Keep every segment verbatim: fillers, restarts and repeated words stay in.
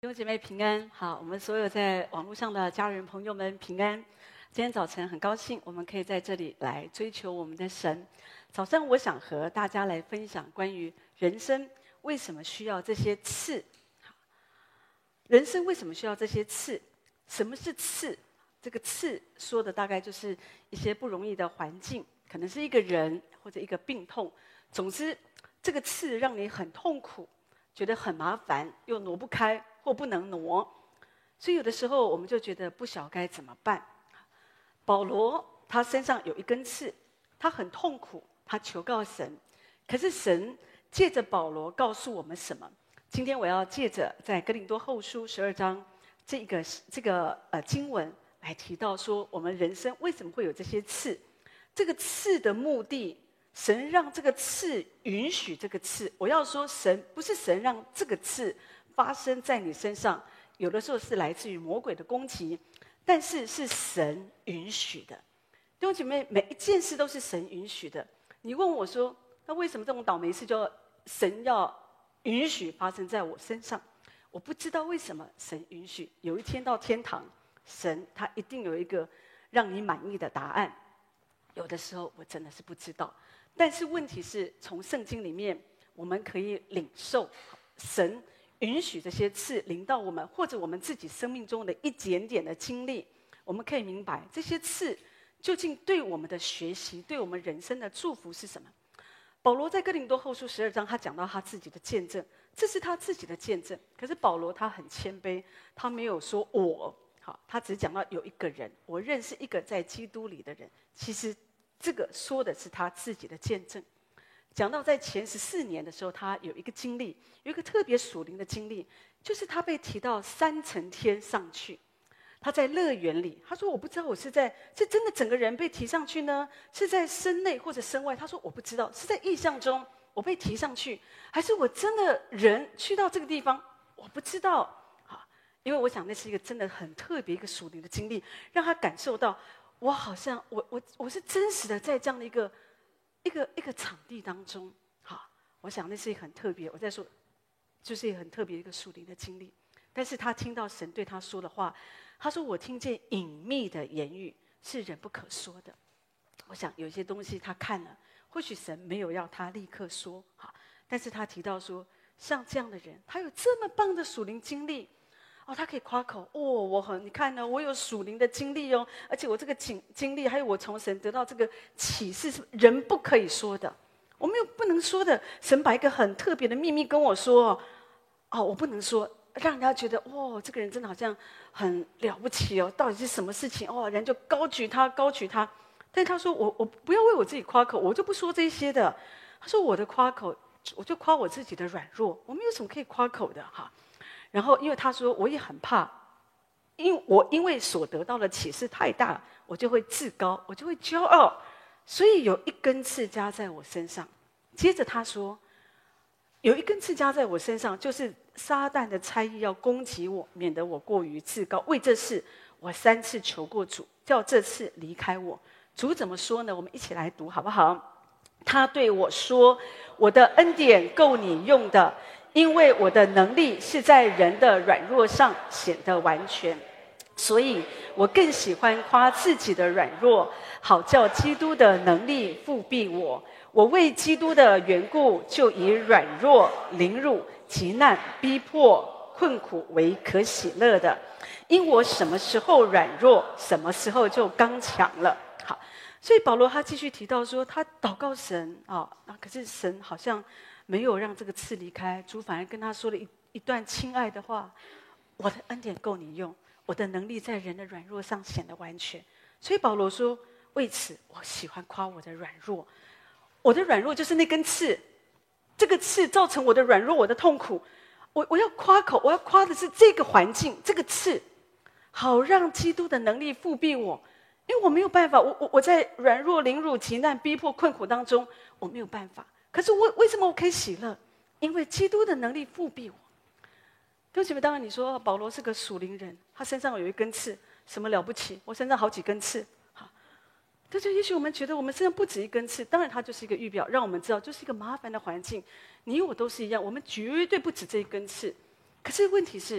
弟兄姐妹平安，好，我们所有在网络上的家人朋友们平安。今天早晨很高兴，我们可以在这里来追求我们的神。早上我想和大家来分享关于人生为什么需要这些刺。人生为什么需要这些刺？什么是刺？这个刺说的大概就是一些不容易的环境，可能是一个人或者一个病痛。总之，这个刺让你很痛苦，觉得很麻烦，又挪不开或不能挪，所以有的时候我们就觉得不晓该怎么办。保罗他身上有一根刺，他很痛苦，他求告神，可是神借着保罗告诉我们什么？今天我要借着在哥林多后书十二章这个这个呃经文来提到说，我们人生为什么会有这些刺？这个刺的目的，神让这个刺允许这个刺。我要说，神不是神让这个刺发生在你身上，有的时候是来自于魔鬼的攻击，但是是神允许的。弟兄姐妹，每一件事都是神允许的。你问我说，那为什么这种倒霉事就神要允许发生在我身上？我不知道为什么神允许。有一天到天堂，神他一定有一个让你满意的答案。有的时候我真的是不知道，但是问题是从圣经里面我们可以领受神允许这些刺临到我们，或者我们自己生命中的一点点的经历，我们可以明白这些刺究竟对我们的学习，对我们人生的祝福是什么。保罗在哥林多后书十二章，他讲到他自己的见证，这是他自己的见证。可是保罗他很谦卑，他没有说我，好，他只讲到有一个人，我认识一个在基督里的人。其实这个说的是他自己的见证。讲到在前十四年的时候，他有一个经历，有一个特别属灵的经历，就是他被提到三层天上去。他在乐园里，他说我不知道我是在是真的整个人被提上去呢，是在身内或者身外。他说我不知道，是在意象中我被提上去，还是我真的人去到这个地方，我不知道。好，因为我想那是一个真的很特别一个属灵的经历，让他感受到我好像我我我是真实的在这样的一个一个一个场地当中。好，我想那是一个很特别，我在说就是一个很特别一个属灵的经历。但是他听到神对他说的话，他说我听见隐秘的言语是人不可说的。我想有些东西他看了，或许神没有要他立刻说，好，但是他提到说，像这样的人，他有这么棒的属灵经历，哦，他可以夸口，哦，我很，你看呢，我有属灵的经历哦，而且我这个经经历，还有我从神得到这个启示，是人不可以说的，我没有不能说的。神把一个很特别的秘密跟我说，哦，我不能说。让人家觉得哇，这个人真的好像很了不起哦，到底是什么事情哦？人就高举他，高举他。但他说我我不要为我自己夸口，我就不说这些的。他说我的夸口，我就夸我自己的软弱，我没有什么可以夸口的哈。然后因为他说我也很怕，因我因为所得到的启示太大，我就会自高，我就会骄傲，所以有一根刺加在我身上。接着他说，有一根刺加在我身上，就是撒旦的差役要攻击我，免得我过于自高。为这事，我三次求过主，叫这次离开我。主怎么说呢？我们一起来读好不好？他对我说：“我的恩典够你用的，因为我的能力是在人的软弱上显得完全。所以我更喜欢夸自己的软弱，好叫基督的能力复庇我。我为基督的缘故，就以软弱、凌辱、急难、逼迫、困苦为可喜乐的，因我什么时候软弱，什么时候就刚强了。”好，所以保罗他继续提到说，他祷告神啊，可是神好像没有让这个刺离开，主反而跟他说了一一段亲爱的话：“我的恩典够你用，我的能力在人的软弱上显得完全。”所以保罗说，为此我喜欢夸我的软弱。我的软弱就是那根刺，这个刺造成我的软弱，我的痛苦。我我要夸口，我要夸的是这个环境，这个刺，好让基督的能力复庇我。因为我没有办法，我我我在软弱、凌辱、急难、逼迫、困苦当中，我没有办法。可是我为什么我可以喜乐？因为基督的能力复庇我。弟兄姐妹，当然你说保罗是个属灵人，他身上有一根刺，什么了不起？我身上好几根刺。但是也许我们觉得我们身上不止一根刺，当然它就是一个预表，让我们知道就是一个麻烦的环境。你我都是一样，我们绝对不止这一根刺。可是问题是，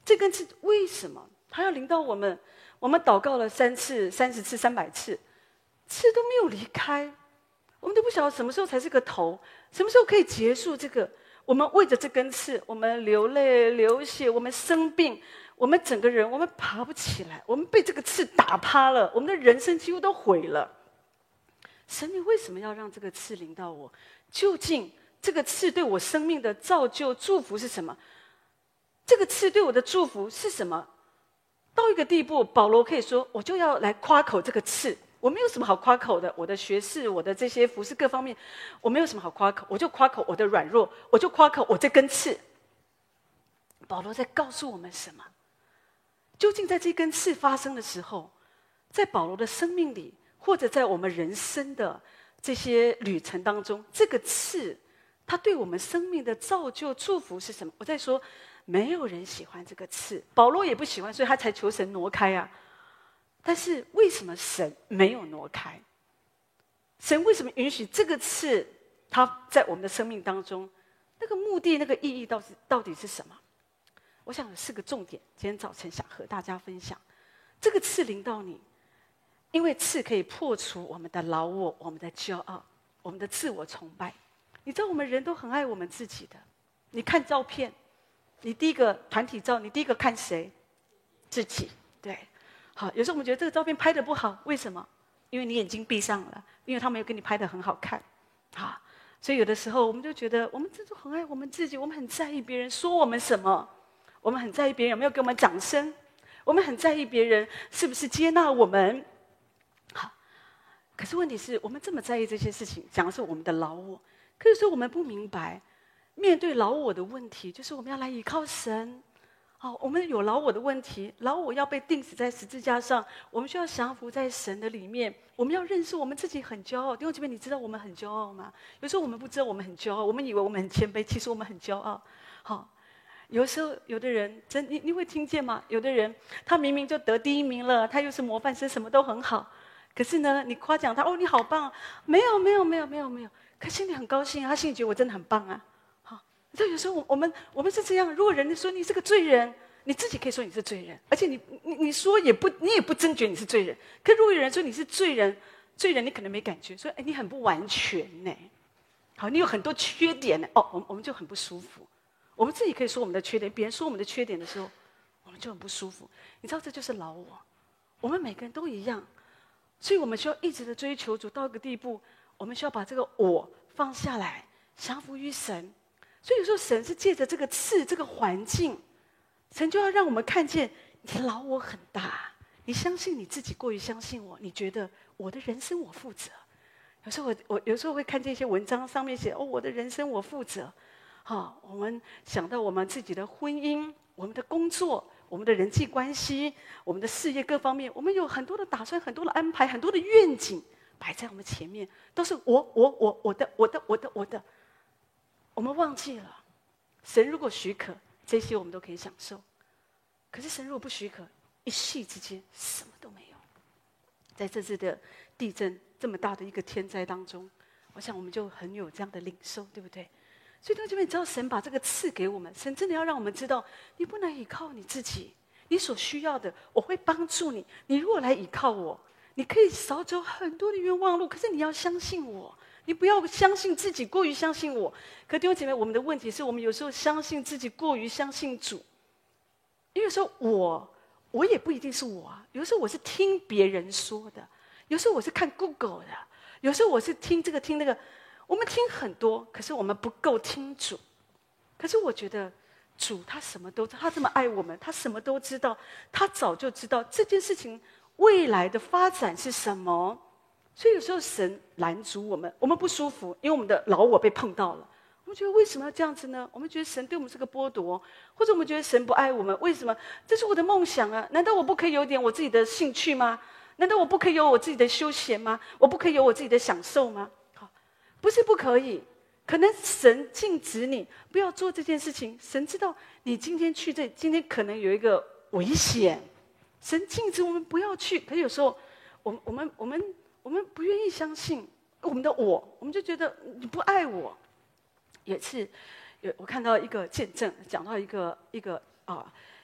这根刺为什么它要临到我们？我们祷告了三次、三十次、三百次，刺都没有离开，我们都不晓得什么时候才是个头，什么时候可以结束这个。我们为着这根刺，我们流泪流血，我们生病，我们整个人我们爬不起来，我们被这个刺打趴了，我们的人生几乎都毁了。神，你为什么要让这个刺临到我？究竟这个刺对我生命的造就祝福是什么？这个刺对我的祝福是什么？到一个地步，保罗可以说：“我就要来夸口这个刺。我没有什么好夸口的，我的学识，我的这些服饰各方面，我没有什么好夸口，我就夸口我的软弱，我就夸口我这根刺。”保罗在告诉我们什么？究竟在这根刺发生的时候，在保罗的生命里，或者在我们人生的这些旅程当中，这个刺，它对我们生命的造就、祝福是什么？我在说。没有人喜欢这个刺，保罗也不喜欢，所以他才求神挪开啊。但是为什么神没有挪开？神为什么允许这个刺，它在我们的生命当中？那个目的、那个意义到底到底是什么？我想有四个重点，今天早晨想和大家分享。这个刺临到你，因为刺可以破除我们的老我、我们的骄傲、我们的自我崇拜。你知道我们人都很爱我们自己的，你看照片。你第一个团体照，你第一个看谁？自己。对，好，有时候我们觉得这个照片拍得不好，为什么？因为你眼睛闭上了，因为他没有给你拍得很好看，好，所以有的时候我们就觉得，我们真的很爱我们自己，我们很在意别人说我们什么，我们很在意别人有没有给我们掌声，我们很在意别人是不是接纳我们。好，可是问题是我们这么在意这些事情，讲的是我们的老我，可是说我们不明白。面对老我的问题，就是我们要来依靠神。好，我们有老我的问题，老我要被钉死在十字架上，我们需要降服在神的里面。我们要认识我们自己很骄傲。弟兄姐妹，你知道我们很骄傲吗？有时候我们不知道我们很骄傲，我们以为我们很谦卑，其实我们很骄傲。好，有时候有的人真你你会听见吗？有的人他明明就得第一名了，他又是模范生，什么都很好，可是呢，你夸奖他哦，你好棒，没有没有没有没有没有，可心里很高兴啊，他心里觉得我真的很棒啊。你知道有时候我我们我们是这样，如果人家说你是个罪人，你自己可以说你是罪人，而且你你你说也不你也不真觉得你是罪人。可如果有人说你是罪人，罪人你可能没感觉，说哎你很不完全呢，好你有很多缺点呢，哦我们我们就很不舒服。我们自己可以说我们的缺点，别人说我们的缺点的时候，我们就很不舒服。你知道这就是老我，我们每个人都一样，所以我们需要一直的追求主到一个地步，我们需要把这个我放下来，降服于神。所以有时候神是借着这个刺这个环境，神就要让我们看见你的老我很大，你相信你自己过于相信我，你觉得我的人生我负责。有时候我我有时候会看见一些文章上面写哦我的人生我负责，好，我们想到我们自己的婚姻、我们的工作、我们的人际关系、我们的事业各方面，我们有很多的打算、很多的安排、很多的愿景摆在我们前面，都是我我我我的我的我的我的。我们忘记了，神如果许可，这些我们都可以享受。可是神如果不许可，一夕之间什么都没有。在这次的地震这么大的一个天灾当中，我想我们就很有这样的领受，对不对？所以同学们，你知道神把这个赐给我们，神真的要让我们知道，你不能依靠你自己，你所需要的，我会帮助你。你如果来依靠我，你可以少走很多的冤枉路，可是你要相信我。你不要相信自己，过于相信我。可弟兄姐妹，我们的问题是我们有时候相信自己，过于相信主。因为有时候我，我也不一定是我啊。有时候我是听别人说的，有时候我是看 Google 的，有时候我是听这个听那个。我们听很多，可是我们不够听主。可是我觉得主他什么都知道，他这么爱我们，他什么都知道，他早就知道这件事情未来的发展是什么。所以有时候神拦阻我们，我们不舒服，因为我们的老我被碰到了。我们觉得为什么要这样子呢？我们觉得神对我们是个剥夺，或者我们觉得神不爱我们，为什么？这是我的梦想啊！难道我不可以有点我自己的兴趣吗？难道我不可以有我自己的休闲吗？我不可以有我自己的享受吗？好，不是不可以，可能神禁止你不要做这件事情。神知道你今天去这，今天可能有一个危险，神禁止我们不要去。可是有时候，我们我们我们。我们不愿意相信我们的我，我们就觉得你不爱我。有一次，有我看到一个见证，讲到一个一个啊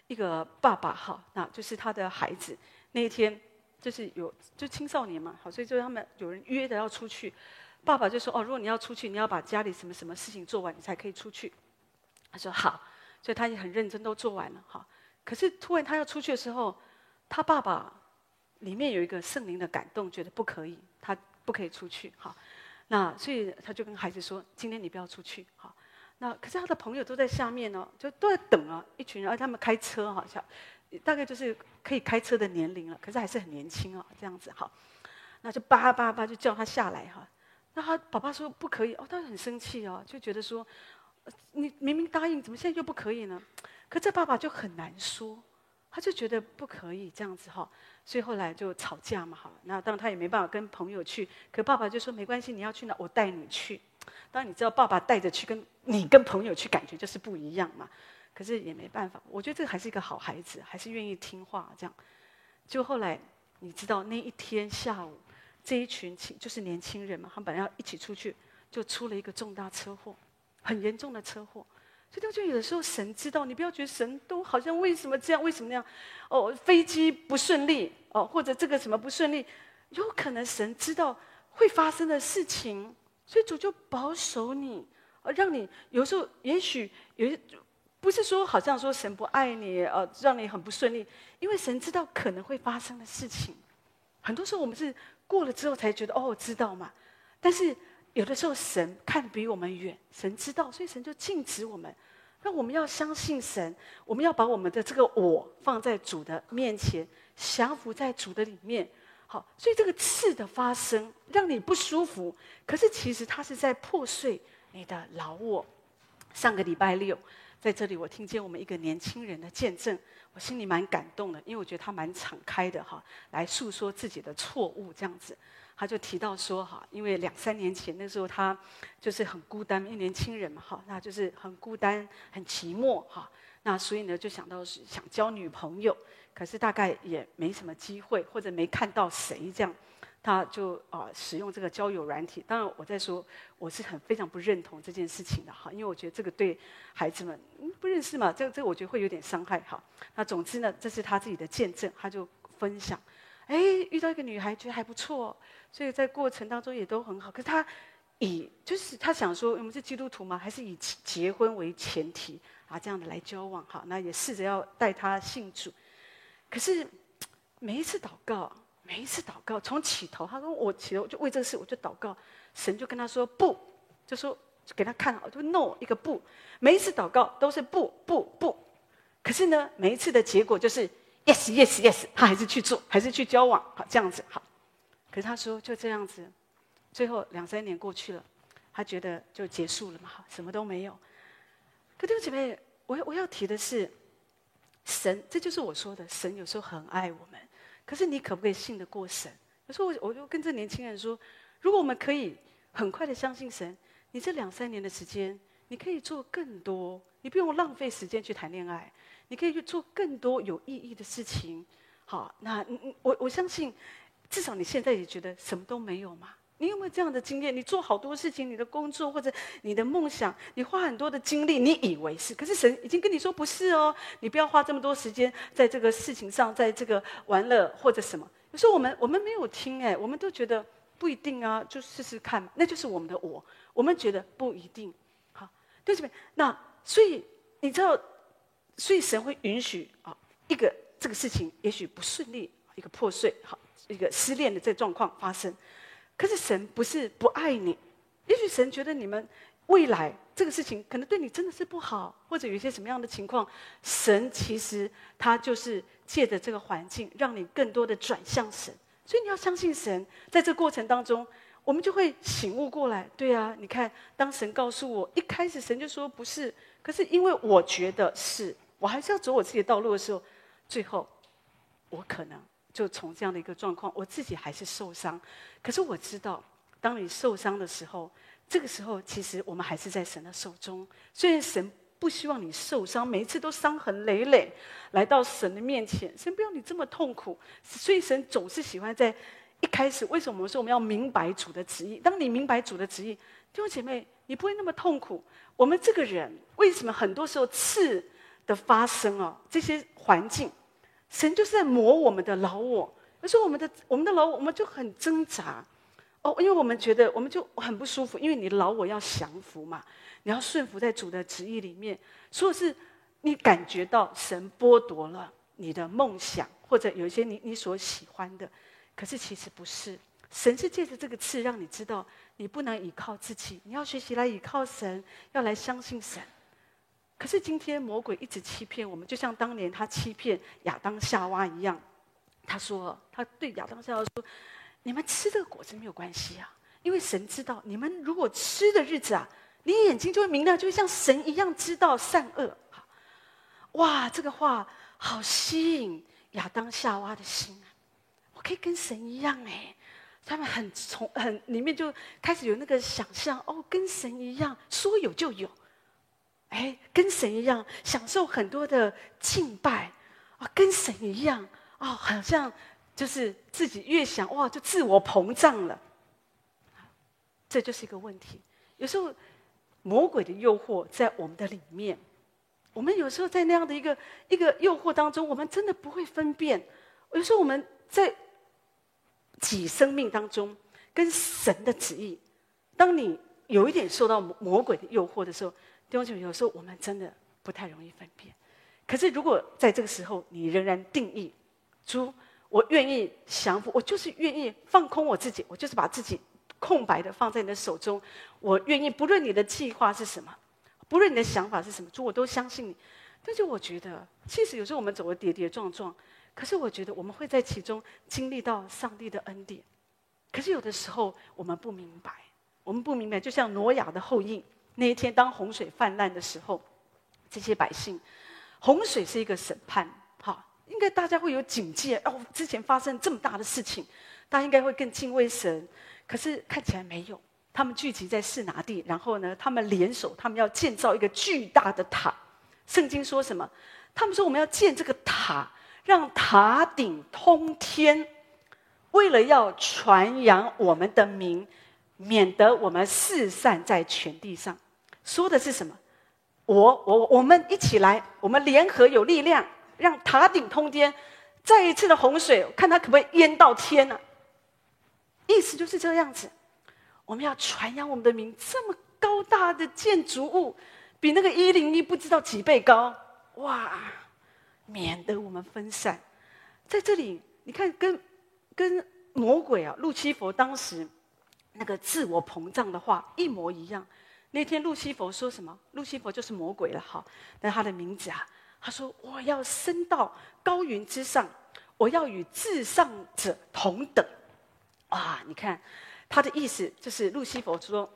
一个爸爸哈，那就是他的孩子那一天就是有就青少年嘛，好，所以就他们有人约的要出去，爸爸就说哦，如果你要出去，你要把家里什么什么事情做完，你才可以出去。他说好，所以他也很认真都做完了哈。可是突然他要出去的时候，他爸爸里面有一个圣灵的感动，觉得不可以，他不可以出去哈。那所以他就跟孩子说：“今天你不要出去，哈。”那可是他的朋友都在下面呢，就都在等啊，一群人，而他们开车哈，小大概就是可以开车的年龄了，可是还是很年轻啊，这样子哈。那就叭叭叭就叫他下来哈。那他爸爸说不可以，哦，他很生气哦，就觉得说，你明明答应，怎么现在又不可以呢？可这爸爸就很难说。他就觉得不可以这样子哈，所以后来就吵架嘛哈。那当然他也没办法跟朋友去，可爸爸就说没关系，你要去哪我带你去。当然你知道爸爸带着去跟你跟朋友去感觉就是不一样嘛。可是也没办法，我觉得这个还是一个好孩子，还是愿意听话这样。就后来你知道那一天下午，这一群就是年轻人嘛，他们本来要一起出去，就出了一个重大车祸，很严重的车祸。所以就有的时候神知道，你不要觉得神都好像为什么这样，为什么那样？哦，飞机不顺利哦，或者这个什么不顺利，有可能神知道会发生的事情，所以主就保守你，呃，让你有时候也许有不是说好像说神不爱你，呃，让你很不顺利，因为神知道可能会发生的事情。很多时候我们是过了之后才觉得哦，知道嘛，但是。有的时候神看比我们远，神知道，所以神就禁止我们，让我们要相信神，我们要把我们的这个我放在主的面前，降服在主的里面。好，所以这个刺的发生让你不舒服，可是其实它是在破碎你的老我。上个礼拜六在这里，我听见我们一个年轻人的见证，我心里蛮感动的，因为我觉得他蛮敞开的哈，来诉说自己的错误这样子。他就提到说哈，因为两三年前那时候他就是很孤单，因为年轻人嘛哈，那就是很孤单、很寂寞哈。那所以呢，就想到是想交女朋友，可是大概也没什么机会，或者没看到谁这样，他就啊、呃、使用这个交友软体。当然我在说，我是很非常不认同这件事情的哈，因为我觉得这个对孩子们、嗯、不认识嘛，这个这个我觉得会有点伤害哈。那总之呢，这是他自己的见证，他就分享。哎，遇到一个女孩，觉得还不错，所以在过程当中也都很好。可是他以就是他想说，我们是基督徒吗？还是以结婚为前提啊，这样的来交往？好，那也试着要带他信主。可是每一次祷告，每一次祷告，从起头，他说我起头就为这个事，我就祷告，神就跟他说不，就说就给他看，就 no 一个不。每一次祷告都是不不不，可是呢，每一次的结果就是。Yes, yes, yes， 他还是去做，还是去交往，好这样子好。可是他说就这样子，最后两三年过去了，他觉得就结束了嘛，好，什么都没有。可弟兄姐妹，我我要提的是，神，这就是我说的，神有时候很爱我们。可是你可不可以信得过神？有时候我我就跟这年轻人说，如果我们可以很快的相信神，你这两三年的时间，你可以做更多，你不用浪费时间去谈恋爱。你可以去做更多有意义的事情，好，那我我相信，至少你现在也觉得什么都没有嘛？你有没有这样的经验？你做好多事情，你的工作或者你的梦想，你花很多的精力，你以为是，可是神已经跟你说不是哦，你不要花这么多时间在这个事情上，在这个玩乐或者什么。有时候我们我们没有听哎，我们都觉得不一定啊，就试试看，那就是我们的我，我们觉得不一定，好，对不对？那所以你知道。所以神会允许啊，一个这个事情也许不顺利，一个破碎，好，一个失恋的这个状况发生。可是神不是不爱你，也许神觉得你们未来这个事情可能对你真的是不好，或者有一些什么样的情况，神其实他就是借着这个环境，让你更多的转向神。所以你要相信神，在这个过程当中，我们就会醒悟过来。对啊，你看，当神告诉我，一开始神就说不是，可是因为我觉得是。我还是要走我自己的道路的时候，最后我可能就从这样的一个状况，我自己还是受伤。可是我知道，当你受伤的时候，这个时候其实我们还是在神的手中。虽然神不希望你受伤，每一次都伤痕累累来到神的面前，神不要你这么痛苦。所以神总是喜欢在一开始，为什么我们说我们要明白主的旨意？当你明白主的旨意，弟兄姐妹，你不会那么痛苦。我们这个人为什么很多时候刺？ 的发生哦，这些环境，神就是在磨我们的老我。有时候我们的我们的老我，我们就很挣扎哦，因为我们觉得我们就很不舒服，因为你的老我要降服嘛，你要顺服在主的旨意里面，所以是你感觉到神剥夺了你的梦想，或者有一些你你所喜欢的，可是其实不是。神是借着这个刺让你知道，你不能依靠自己，你要学习来依靠神，要来相信神。可是今天魔鬼一直欺骗我们，就像当年他欺骗亚当夏娃一样。他说，他对亚当夏娃说：“你们吃这个果子没有关系啊，因为神知道，你们如果吃的日子啊，你眼睛就会明亮，就会像神一样知道善恶。”哇，这个话好吸引亚当夏娃的心啊！我可以跟神一样哎。他们很从很里面就开始有那个想象哦，跟神一样，说有就有，哎，跟神一样享受很多的敬拜啊，跟神一样哦，好像就是自己越想哇，就自我膨胀了。这就是一个问题。有时候魔鬼的诱惑在我们的里面，我们有时候在那样的一个一个诱惑当中，我们真的不会分辨。有时候我们在己生命当中跟神的旨意，当你有一点受到魔鬼的诱惑的时候，弟兄姐妹，有时候我们真的不太容易分辨。可是如果在这个时候你仍然定义，主，我愿意降服，我就是愿意放空我自己，我就是把自己空白的放在你的手中，我愿意不论你的计划是什么，不论你的想法是什么，主，我都相信你。但是我觉得其实有时候我们走得跌跌撞撞，可是我觉得我们会在其中经历到上帝的恩典。可是有的时候我们不明白，我们不明白，就像挪亚的后裔那一天，当洪水泛滥的时候，这些百姓，洪水是一个审判，哈，应该大家会有警戒哦。之前发生这么大的事情，大家应该会更敬畏神。可是看起来没有，他们聚集在示拿地，然后呢，他们联手，他们要建造一个巨大的塔。圣经说什么？他们说我们要建这个塔，让塔顶通天，为了要传扬我们的名，免得我们四散在全地上。说的是什么？我我我们一起来，我们联合有力量，让塔顶通天。再一次的洪水，看它可不可以淹到天呢、啊？意思就是这样子。我们要传扬我们的名，这么高大的建筑物，比那个一零一不知道几倍高，哇！免得我们分散。在这里，你看跟跟魔鬼啊，路西弗当时那个自我膨胀的话一模一样。那天路西弗说什么？路西弗就是魔鬼了，哈。但他的名字啊，他说：“我要升到高云之上，我要与至上者同等。”啊，你看他的意思就是路西弗说。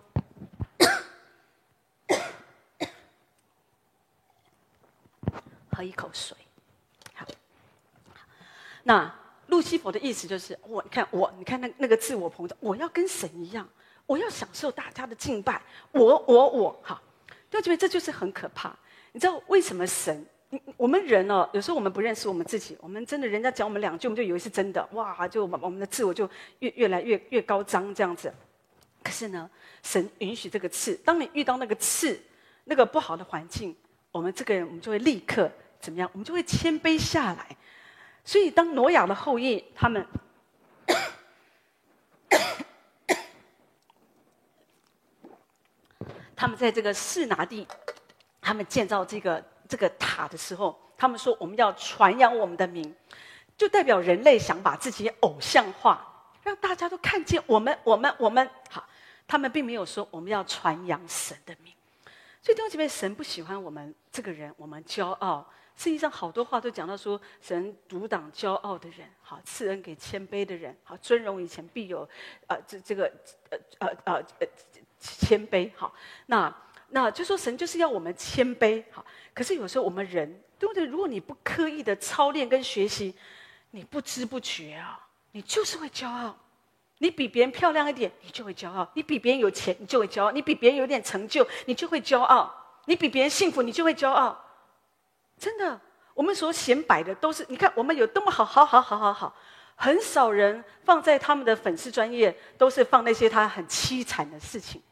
喝一口水，好。那路西弗的意思就是，我你看我，你看那那个自我膨胀，我要跟神一样，我要享受大家的敬拜，我我我，好，就觉得这就是很可怕。你知道为什么神？我们人哦，有时候我们不认识我们自己，我们真的人家讲我们两句，我们就以为是真的，哇，就我们我们的自我就越越来越越高涨这样子。可是呢，神允许这个刺，当你遇到那个刺，那个不好的环境，我们这个人我们就会立刻。怎么样？我们就会谦卑下来。所以，当挪亚的后裔他们他们在这个示拿地，他们建造这个这个塔的时候，他们说我们要传扬我们的名，就代表人类想把自己偶像化，让大家都看见我们，我们，我们。好，他们并没有说我们要传扬神的名。所以弟兄姐妹，神不喜欢我们这个人，我们骄傲。实际上，好多话都讲到说，神阻挡骄傲的人，好赐恩给谦卑的人，好尊荣以前必有，呃，这这个呃呃呃呃谦卑，好，那那就说神就是要我们谦卑，好。可是有时候我们人，对不对？如果你不刻意的操练跟学习，你不知不觉啊，你就是会骄傲。你比别人漂亮一点，你就会骄傲；你比别人有钱，你就会骄傲；你比别人有点成就，你就会骄傲；你比别人幸福，你就会骄傲。真的，我们所显摆的都是，你看我们有多么好，好，好，好，好，好，很少人放在他们的粉丝专页，都是放那些他很凄惨的事情，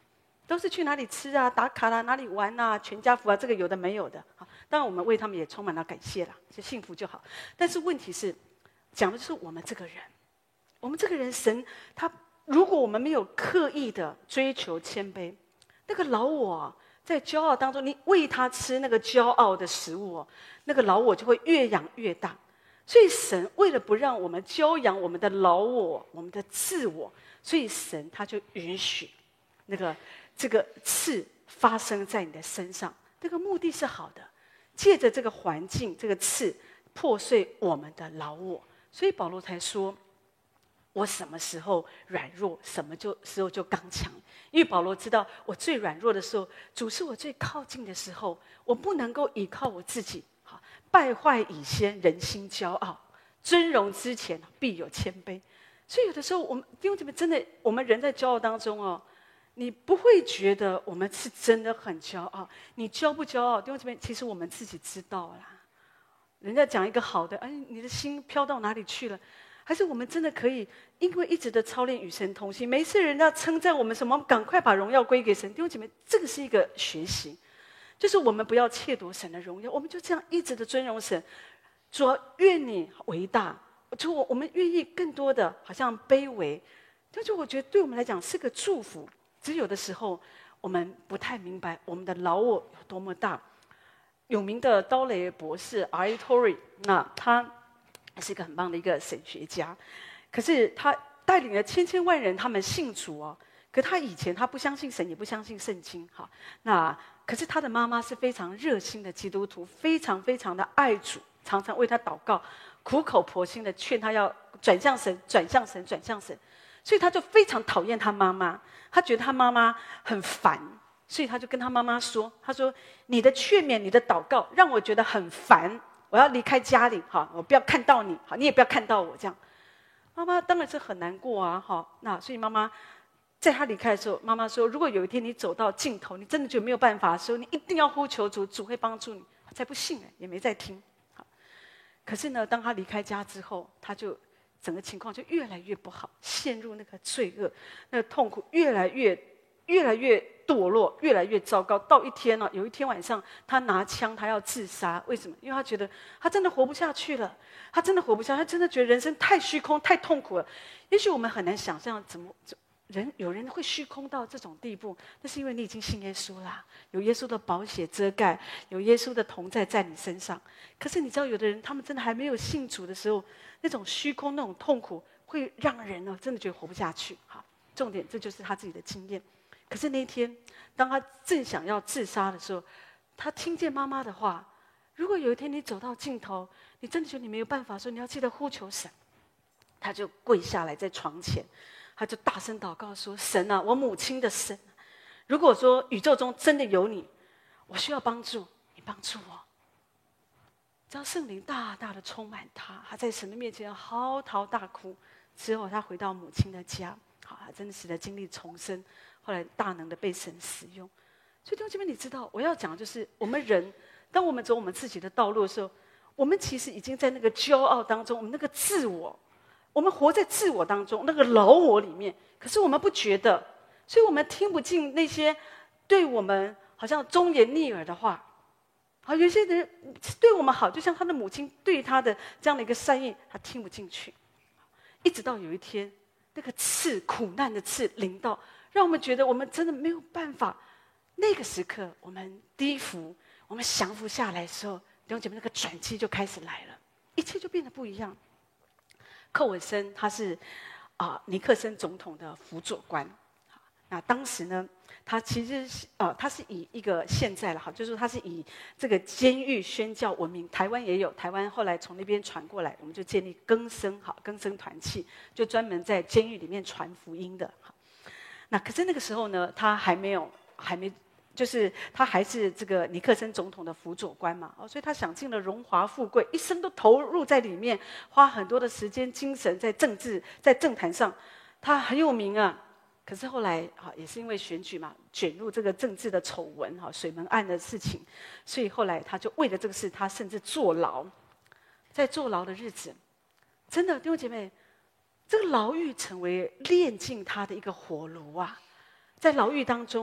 都是去哪里吃啊、打卡啦、啊、哪里玩啊、全家福啊，这个有的没有的。当然我们为他们也充满了感谢啦，就幸福就好。但是问题是，讲的就是我们这个人，我们这个人，神他如果我们没有刻意的追求谦卑，那个老我啊，在骄傲当中，你喂他吃那个骄傲的食物哦，那个老我就会越养越大。所以神为了不让我们教养我们的老我、我们的自我，所以神他就允许那个这个刺发生在你的身上。这个目的是好的，借着这个环境，这个刺破碎我们的老我。所以保罗才说，我什么时候软弱，什么就时候就刚强。因为保罗知道，我最软弱的时候，主是我最靠近的时候，我不能够依靠我自己。败坏以先，人心骄傲；尊荣之前，必有谦卑。所以有的时候，我们弟兄姐妹真的，我们人在骄傲当中哦，你不会觉得我们是真的很骄傲。你骄不骄傲，弟兄姐妹，其实我们自己知道啦。人家讲一个好的，哎，你的心飘到哪里去了？还是我们真的可以，因为一直的操练与神同行，每一次人家称赞我们什么，赶快把荣耀归给神。弟兄姐妹，这个是一个学习。就是我们不要窃夺神的荣耀，我们就这样一直的尊荣神。主啊，愿你为大。就我我们愿意更多的好像卑微，但是我觉得对我们来讲是个祝福。只有的时候我们不太明白我们的老我有多么大。有名的刀雷博士 R A Torrey， 那他是一个很棒的一个神学家，可是他带领了千千万人，他们信主哦。可他以前他不相信神，也不相信圣经，哈。那可是他的妈妈是非常热心的基督徒，非常非常的爱主，常常为他祷告，苦口婆心的劝他要转向神，转向神，转向神。所以他就非常讨厌他妈妈，他觉得他妈妈很烦，所以他就跟他妈妈说：“他说你的劝勉，你的祷告，让我觉得很烦，我要离开家里，哈，我不要看到你，好，你也不要看到我这样。”妈妈当然是很难过啊，哈。那所以妈妈。在他离开的时候，妈妈说：“如果有一天你走到尽头，你真的觉得没有办法的时候，你一定要呼求主，主会帮助你。”他才不信哎，也没在听。好，可是呢，当他离开家之后，他就整个情况就越来越不好，陷入那个罪恶，那个痛苦越来越、越来越堕落，越来越糟糕。到一天呢、啊，有一天晚上，他拿枪，他要自杀。为什么？因为他觉得他真的活不下去了，他真的活不下去，他真的觉得人生太虚空、太痛苦了。也许我们很难想象怎么怎。人有人会虚空到这种地步，那是因为你已经信耶稣啦，有耶稣的宝血遮盖，有耶稣的同在在你身上。可是你知道，有的人他们真的还没有信主的时候，那种虚空、那种痛苦，会让人呢真的觉得活不下去。好，重点这就是他自己的经验。可是那一天，当他正想要自杀的时候，他听见妈妈的话：如果有一天你走到尽头，你真的觉得你没有办法的时候，你要记得呼求神。他就跪下来在床前。他就大声祷告说：“神啊，我母亲的神，如果说宇宙中真的有你，我需要帮助，你帮助我。”只要圣灵大大的充满他，他在神的面前嚎啕大哭。之后他回到母亲的家，好，他真的是在经历重生，后来大能的被神使用。所以弟兄姐妹，你知道我要讲的就是，我们人当我们走我们自己的道路的时候，我们其实已经在那个骄傲当中，我们那个自我。我们活在自我当中，那个老我里面，可是我们不觉得，所以我们听不进那些对我们好像忠言逆耳的话。好，有些人对我们好，就像他的母亲对他的这样的一个善意，他听不进去。一直到有一天，那个刺苦难的刺临到，让我们觉得我们真的没有办法。那个时刻，我们低伏，我们降服下来的时候，弟兄姐妹，那个转机就开始来了，一切就变得不一样。寇文森他是啊、呃、尼克森总统的辅佐官，那当时呢，他其实是呃他是以一个现在了哈，就是说他是以这个监狱宣教闻名，台湾也有，台湾后来从那边传过来，我们就建立更生哈更生团契，就专门在监狱里面传福音的哈。那可是那个时候呢，他还没有还没。就是他还是这个尼克森总统的辅佐官嘛，哦，所以他享尽了荣华富贵，一生都投入在里面，花很多的时间、精神在政治、在政坛上，他很有名啊。可是后来啊，也是因为选举嘛，卷入这个政治的丑闻哈、水门案的事情，所以后来他就为了这个事，他甚至坐牢。在坐牢的日子，真的弟兄姐妹，这个牢狱成为炼净他的一个火炉啊，在牢狱当中。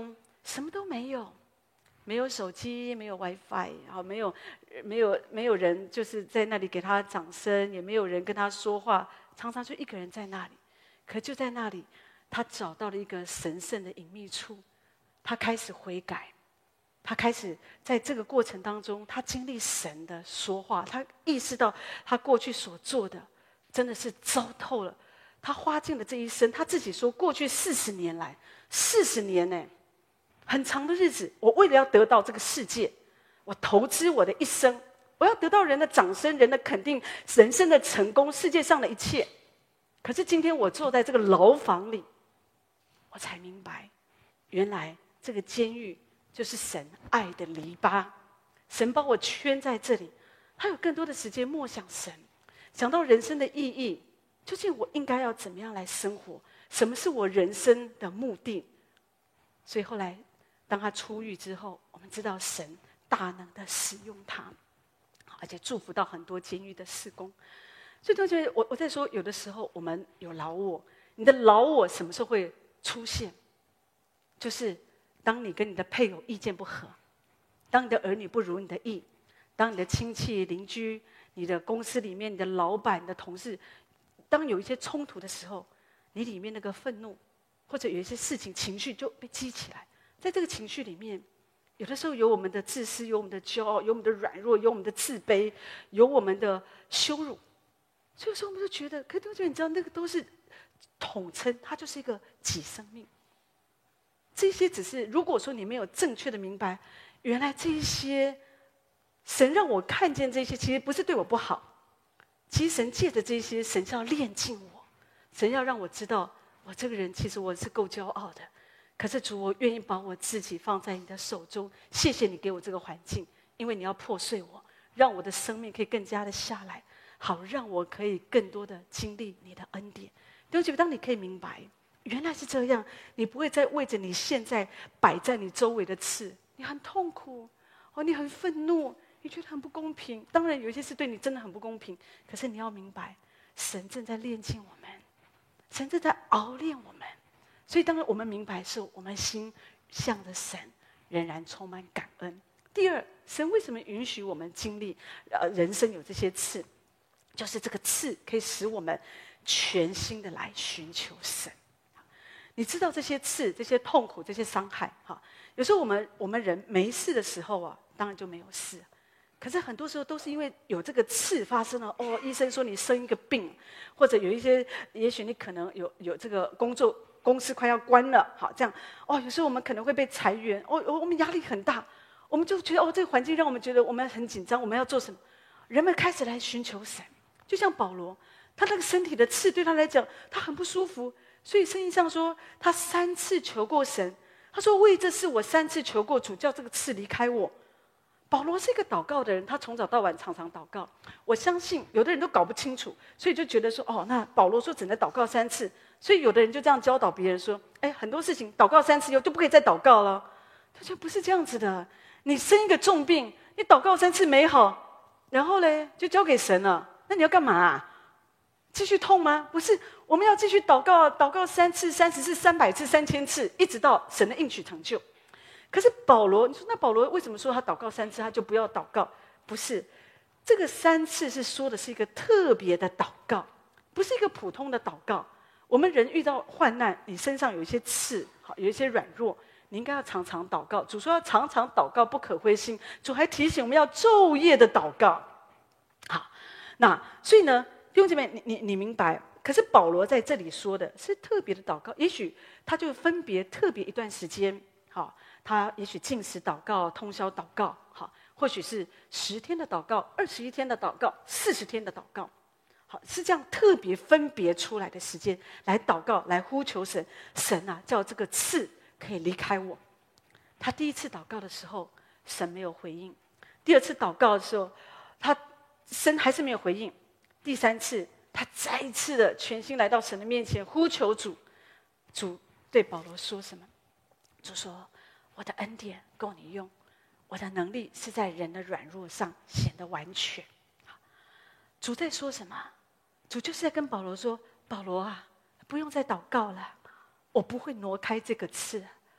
什么都没有，没有手机，没有 WiFi， 好，没有没有没有人就是在那里给他掌声，也没有人跟他说话，常常就一个人在那里。可就在那里，他找到了一个神圣的隐秘处，他开始悔改。他开始在这个过程当中，他经历神的说话，他意识到他过去所做的真的是糟透了。他花尽了这一生，他自己说，过去四十年来，四十年呢，很长的日子，我为了要得到这个世界，我投资我的一生，我要得到人的掌声、人的肯定、人生的成功、世界上的一切。可是今天我坐在这个牢房里，我才明白，原来这个监狱就是神爱的篱笆，神把我圈在这里，他有更多的时间默想神，想到人生的意义，究竟我应该要怎么样来生活，什么是我人生的目的。所以后来当他出狱之后，我们知道神大能的使用他，而且祝福到很多监狱的事工。所以同学，我我在说，有的时候我们有老我，你的老我什么时候会出现？就是当你跟你的配偶意见不合，当你的儿女不如你的意，当你的亲戚、邻居、你的公司里面、你的老板、你的同事，当有一些冲突的时候，你里面那个愤怒，或者有一些事情情绪就被激起来。在这个情绪里面，有的时候有我们的自私，有我们的骄傲，有我们的软弱，有我们的自卑，有我们的羞辱。所以有时候我们就觉得，可同学，你知道那个都是统称，它就是一个己生命。这些只是，如果说你没有正确的明白，原来这一些神让我看见这些，其实不是对我不好，其实神借着这些，神是要炼净我，神要让我知道，我这个人其实我是够骄傲的，可是主，我愿意把我自己放在你的手中，谢谢你给我这个环境，因为你要破碎我，让我的生命可以更加的下来，好让我可以更多的经历你的恩典。弟兄姐妹，当你可以明白原来是这样，你不会再为着你现在摆在你周围的刺，你很痛苦，哦，你很愤怒，你觉得很不公平。当然有一些事对你真的很不公平，可是你要明白，神正在炼净我们，神正在熬炼我们。所以当我们明白的时候，我们心向着神仍然充满感恩。第二，神为什么允许我们经历呃人生有这些刺？就是这个刺可以使我们全心的来寻求神。你知道这些刺、这些痛苦、这些伤害，哈，有时候我们我们人没事的时候啊，当然就没有事。可是很多时候都是因为有这个刺发生了，哦，医生说你生一个病，或者有一些，也许你可能有有这个工作公司快要关了，好，这样，哦，有时候我们可能会被裁员，哦，我们压力很大，我们就觉得哦，这个环境让我们觉得我们很紧张，我们要做什么？人们开始来寻求神，就像保罗，他那个身体的刺对他来讲，他很不舒服。所以圣经上说，他三次求过神，他说为这事我三次求过主，叫这个刺离开我。保罗是一个祷告的人，他从早到晚常常祷告。我相信有的人都搞不清楚，所以就觉得说，哦，那保罗说只能祷告三次，所以有的人就这样教导别人说，哎，很多事情祷告三次以后就不可以再祷告了。他说不是这样子的，你生一个重病，你祷告三次没好，然后嘞就交给神了，那你要干嘛啊？继续痛吗？不是，我们要继续祷告，祷告三次、三十次、三百次、三千次，一直到神的应许成就。可是保罗，你说那保罗为什么说他祷告三次，他就不要祷告？不是，这个三次是说的是一个特别的祷告，不是一个普通的祷告。我们人遇到患难，你身上有一些刺，好，有一些软弱，你应该要常常祷告。主说要常常祷告，不可灰心。主还提醒我们要昼夜的祷告。好，那所以呢？弟兄姐妹，你你你明白？可是保罗在这里说的是特别的祷告，也许他就分别特别一段时间，好，他也许禁食祷告、通宵祷告，好，或许是十天的祷告、二十一天的祷告、四十天的祷告，好，是这样特别分别出来的时间来祷告、来呼求神。神啊，叫这个刺可以离开我。他第一次祷告的时候，神没有回应；第二次祷告的时候，他神还是没有回应。第三次，他再一次的全心来到神的面前呼求主。主对保罗说什么？主说：“我的恩典够你用，我的能力是在人的软弱上显得完全。”主在说什么？主就是在跟保罗说：“保罗啊，不用再祷告了，我不会挪开这个刺，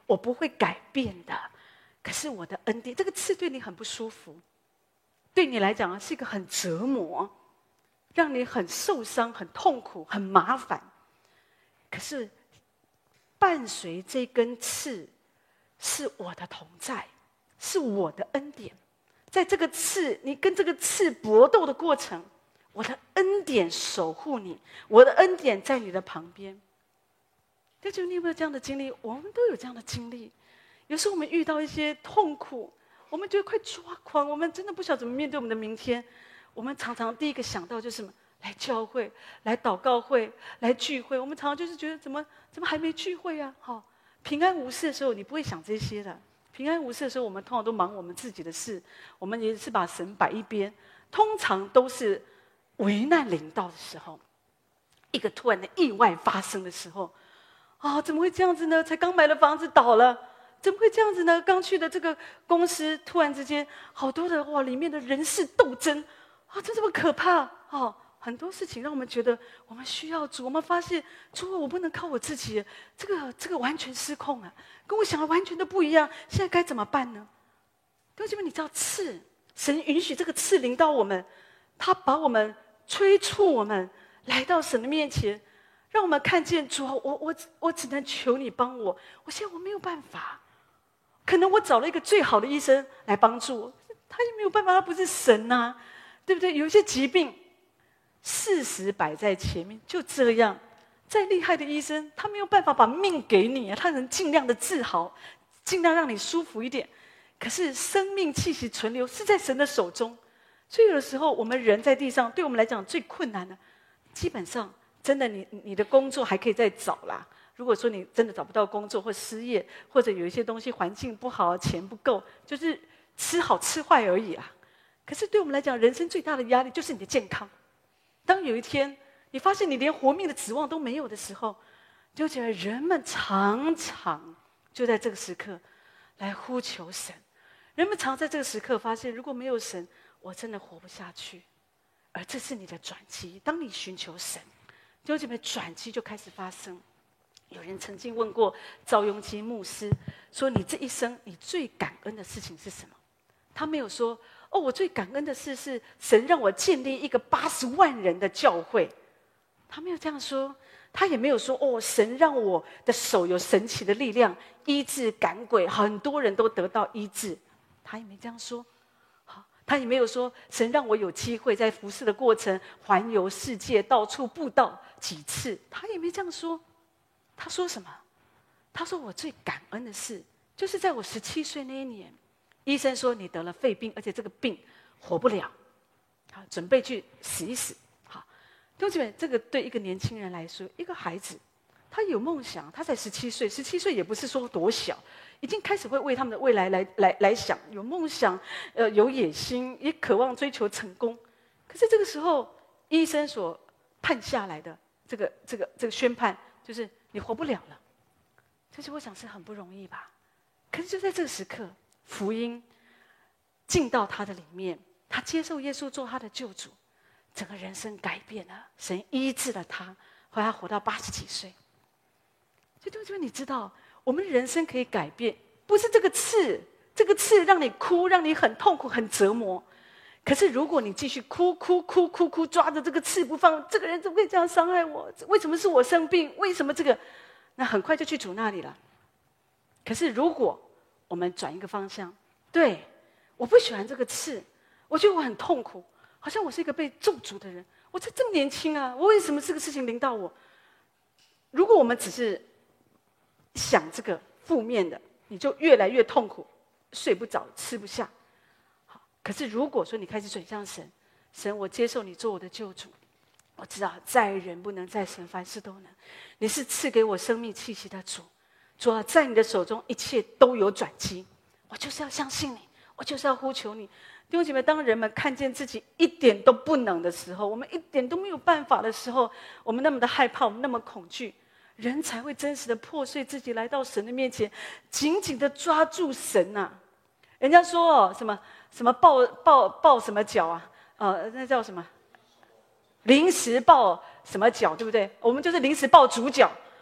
我不会改变的。可是我的恩典，这个刺对你很不舒服，对你来讲是一个很折磨，让你很受伤、很痛苦、很麻烦。可是伴随这根刺是我的同在，是我的恩典。在这个刺，你跟这个刺搏斗的过程，我的恩典守护你，我的恩典在你的旁边。弟兄，你有没有这样的经历？我们都有这样的经历。有时候我们遇到一些痛苦，我们觉得快抓狂，我们真的不晓得怎么面对我们的明天。我们常常第一个想到就是什么？来教会，来祷告会，来聚会。我们常常就是觉得怎么怎么还没聚会啊？好，平安无事的时候，你不会想这些的。平安无事的时候，我们通常都忙我们自己的事，我们也是把神摆一边。通常都是危难临到的时候，一个突然的意外发生的时候，啊，怎么会这样子呢？才刚买了房子倒了，怎么会这样子呢？刚去的这个公司突然之间好多的哇，里面的人事斗争啊，这这么可怕啊！很多事情让我们觉得我们需要主，我们发现主，我不能靠我自己，这个这个完全失控啊，跟我想的完全都不一样，现在该怎么办呢？弟兄姐妹，你知道刺，神允许这个刺临到我们，他把我们催促我们来到神的面前，让我们看见主啊，我我我只能求你帮我，我现在我没有办法，可能我找了一个最好的医生来帮助我，他也没有办法，他不是神呐、啊，对不对？有一些疾病。事实摆在前面，就这样。再厉害的医生，他没有办法把命给你啊，他能尽量的治好，尽量让你舒服一点。可是生命气息存留是在神的手中，所以有的时候我们人在地上，对我们来讲最困难的，基本上真的你你的工作还可以再找啦。如果说你真的找不到工作或失业，或者有一些东西环境不好，钱不够，就是吃好吃坏而已啊。可是对我们来讲，人生最大的压力就是你的健康。当有一天你发现你连活命的指望都没有的时候，就觉得人们常常就在这个时刻来呼求神。人们常在这个时刻发现，如果没有神，我真的活不下去。而这是你的转机，当你寻求神，弟兄姐妹，转机就开始发生。有人曾经问过赵雍基牧师说：“你这一生你最感恩的事情是什么？”他没有说。哦，我最感恩的事是神让我建立一个八十万人的教会，他没有这样说，他也没有说哦，神让我的手有神奇的力量，医治赶鬼，很多人都得到医治，他也没这样说。好，他也没有说神让我有机会在服侍的过程环游世界，到处布道几次，他也没这样说。他说什么？他说我最感恩的事，就是在我十七岁那一年。医生说你得了肺病，而且这个病活不了，好，准备去死一死。好，弟兄姐妹，这个对一个年轻人来说，一个孩子，他有梦想，他才十七岁，十七岁也不是说多小，已经开始会为他们的未来来来来想，有梦想，呃，有野心，也渴望追求成功。可是这个时候，医生所判下来的这个这个这个宣判，就是你活不了了。其实我想是很不容易吧。可是就在这个时刻。福音进到他的里面，他接受耶稣做他的救主，整个人生改变了，神医治了他，后来他活到八十几岁。就就就你知道，我们人生可以改变，不是这个刺，这个刺让你哭，让你很痛苦、很折磨。可是如果你继续哭哭哭哭哭，抓着这个刺不放，这个人怎么可以这样伤害我？为什么是我生病？为什么这个？那很快就去主那里了。可是如果我们转一个方向，对，我不喜欢这个刺，我觉得我很痛苦，好像我是一个被咒诅的人。我才这么年轻啊，我为什么这个事情临到我？如果我们只是想这个负面的，你就越来越痛苦，睡不着，吃不下。好，可是如果说你开始转向神，神，我接受你做我的救主，我知道在人不能，在神凡事都能。你是赐给我生命气息的主。主啊，在你的手中一切都有转机，我就是要相信你，我就是要呼求你。弟兄姐妹，当人们看见自己一点都不能的时候，我们一点都没有办法的时候，我们那么的害怕，我们那么恐惧，人才会真实的破碎自己，来到神的面前，紧紧的抓住神啊。人家说哦，什么什么抱抱抱什么脚啊？呃，那叫什么？临时抱什么脚，对不对？我们就是临时抱主角。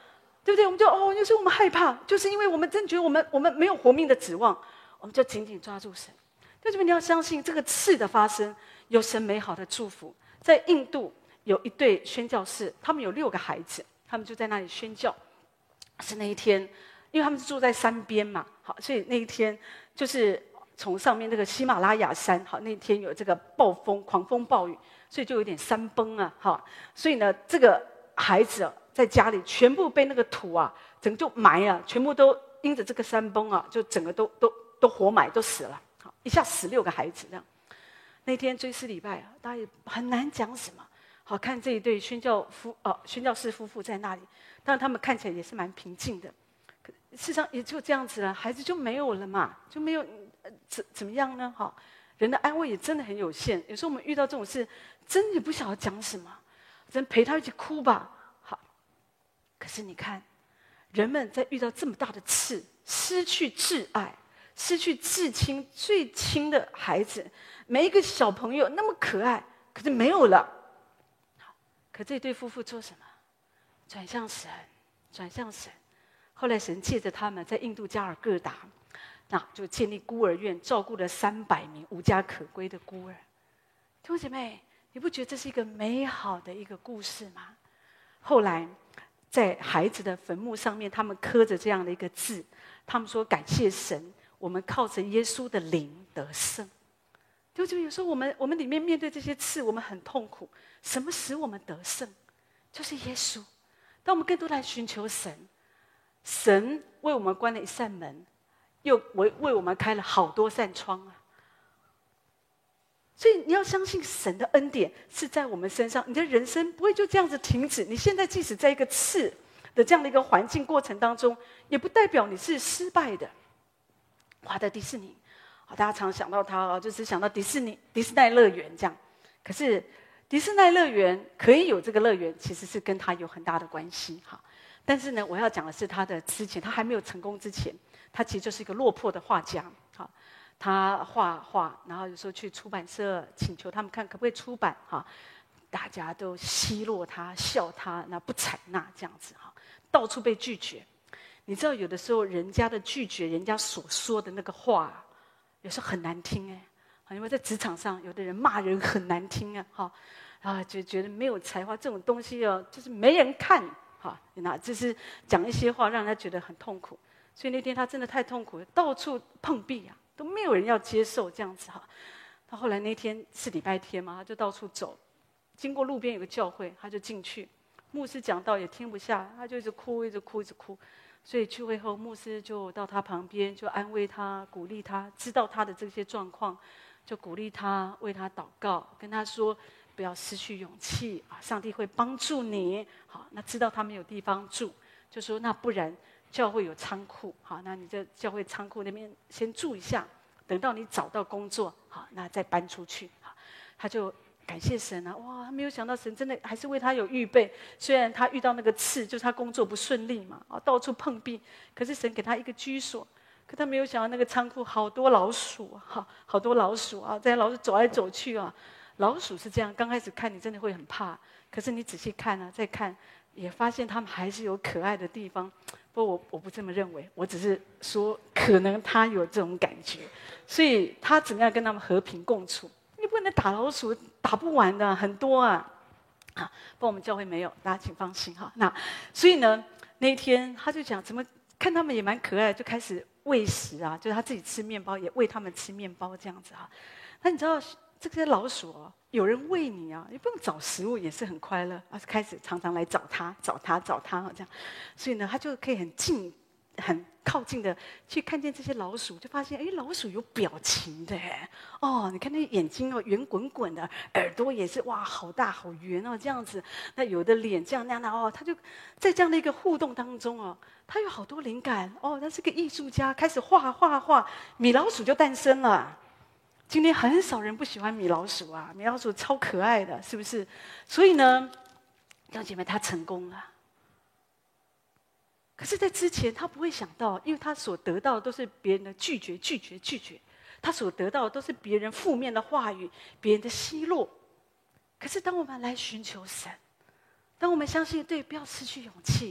对不对？我们就哦，就是我们害怕，就是因为我们真觉得我们我们没有活命的指望，我们就紧紧抓住神。但是你要相信，这个刺的发生有神美好的祝福。在印度有一对宣教士，他们有六个孩子，他们就在那里宣教。是那一天，因为他们是住在山边嘛，好，所以那一天就是从上面那个喜马拉雅山，好，那天有这个暴风、狂风暴雨，所以就有点山崩啊，哈，所以呢，这个孩子啊，在家里全部被那个土啊，整个就埋啊，全部都因着这个山崩啊，就整个都都都活埋，都死了，好，一下死六个孩子这样。那天追思礼拜啊，大家也很难讲什么。好，看这一对宣教夫呃宣教士夫妇在那里，当然他们看起来也是蛮平静的，可事实上也就这样子了，孩子就没有了嘛，就没有、呃、怎怎么样呢？哈，人的安慰也真的很有限，有时候我们遇到这种事，真的不晓得讲什么，只能陪他一起哭吧。好，可是你看，人们在遇到这么大的刺，失去挚爱，失去至亲最亲的孩子，每一个小朋友那么可爱，可是没有了。可这对夫妇做什么？转向神，转向神。后来神借着他们在印度加尔各答，那就建立孤儿院，照顾了三百名无家可归的孤儿。弟兄姐妹，你不觉得这是一个美好的一个故事吗？后来在孩子的坟墓上面，他们刻着这样的一个字，他们说感谢神，我们靠着耶稣的灵得胜。就就有时候我们我们里面面对这些刺，我们很痛苦。什么使我们得胜？就是耶稣。当我们更多来寻求神，神为我们关了一扇门，又为为我们开了好多扇窗啊！所以你要相信神的恩典是在我们身上，你的人生不会就这样子停止。你现在即使在一个刺的这样的一个环境过程当中，也不代表你是失败的。华特迪士尼。好，大家常想到他啊，就是想到迪士尼、迪士尼乐园这样。可是，迪士尼乐园可以有这个乐园，其实是跟他有很大的关系哈。但是呢，我要讲的是他的之前，他还没有成功之前，他其实就是一个落魄的画家。哈，他画画，然后有时候去出版社请求他们看可不可以出版哈，大家都奚落他、笑他，那不采纳这样子哈，到处被拒绝。你知道，有的时候人家的拒绝，人家所说的那个话。有时候很难听哎，因为在职场上，有的人骂人很难听啊，哈，啊就觉得没有才华这种东西哦，就是没人看，哈，那就是讲一些话让人家觉得很痛苦。所以那天他真的太痛苦了，到处碰壁啊，都没有人要接受这样子哈。他后来那天是礼拜天嘛，他就到处走，经过路边有个教会，他就进去，牧师讲道也听不下，他就一直哭，一直哭，一直哭。所以聚会后，牧师就到他旁边，就安慰他、鼓励他，知道他的这些状况，就鼓励他，为他祷告，跟他说不要失去勇气啊，上帝会帮助你。好，那知道他们有地方住，就说那不然教会有仓库，好，那你在教会仓库那边先住一下，等到你找到工作，好，那再搬出去。好，他就。感谢神啊！哇，他没有想到神真的还是为他有预备。虽然他遇到那个刺，就是他工作不顺利嘛，啊，到处碰壁。可是神给他一个居所。可他没有想到那个仓库好多老鼠啊，好，好多老鼠啊，在老鼠走来走去啊。老鼠是这样，刚开始看你真的会很怕，可是你仔细看啊，再看，也发现他们还是有可爱的地方。不过我我不这么认为，我只是说可能他有这种感觉，所以他怎么样跟他们和平共处？你不能打老鼠，打不完的，很多啊！啊，不过我们教会没有，大家请放心哈。那所以呢，那一天他就讲，怎么看他们也蛮可爱，就开始喂食啊，就是他自己吃面包，也喂他们吃面包这样子哈。那你知道这些老鼠哦，有人喂你啊，你不用找食物也是很快乐，而是开始常常来找他，找他，找他这样。所以呢，他就可以很近。很靠近的去看见这些老鼠，就发现哎，老鼠有表情的哎，哦，你看那眼睛哦，圆滚滚的，耳朵也是哇，好大好圆哦，这样子。那有的脸这样那样的哦，他就在这样的一个互动当中哦，他有好多灵感哦，他是个艺术家，开始画画画，米老鼠就诞生了。今天很少人不喜欢米老鼠啊，米老鼠超可爱的，是不是？所以呢，弟兄姐妹，他成功了。可是，在之前他不会想到，因为他所得到的都是别人的拒绝、拒绝、拒绝，他所得到的都是别人负面的话语、别人的奚落。可是，当我们来寻求神，当我们相信对，不要失去勇气，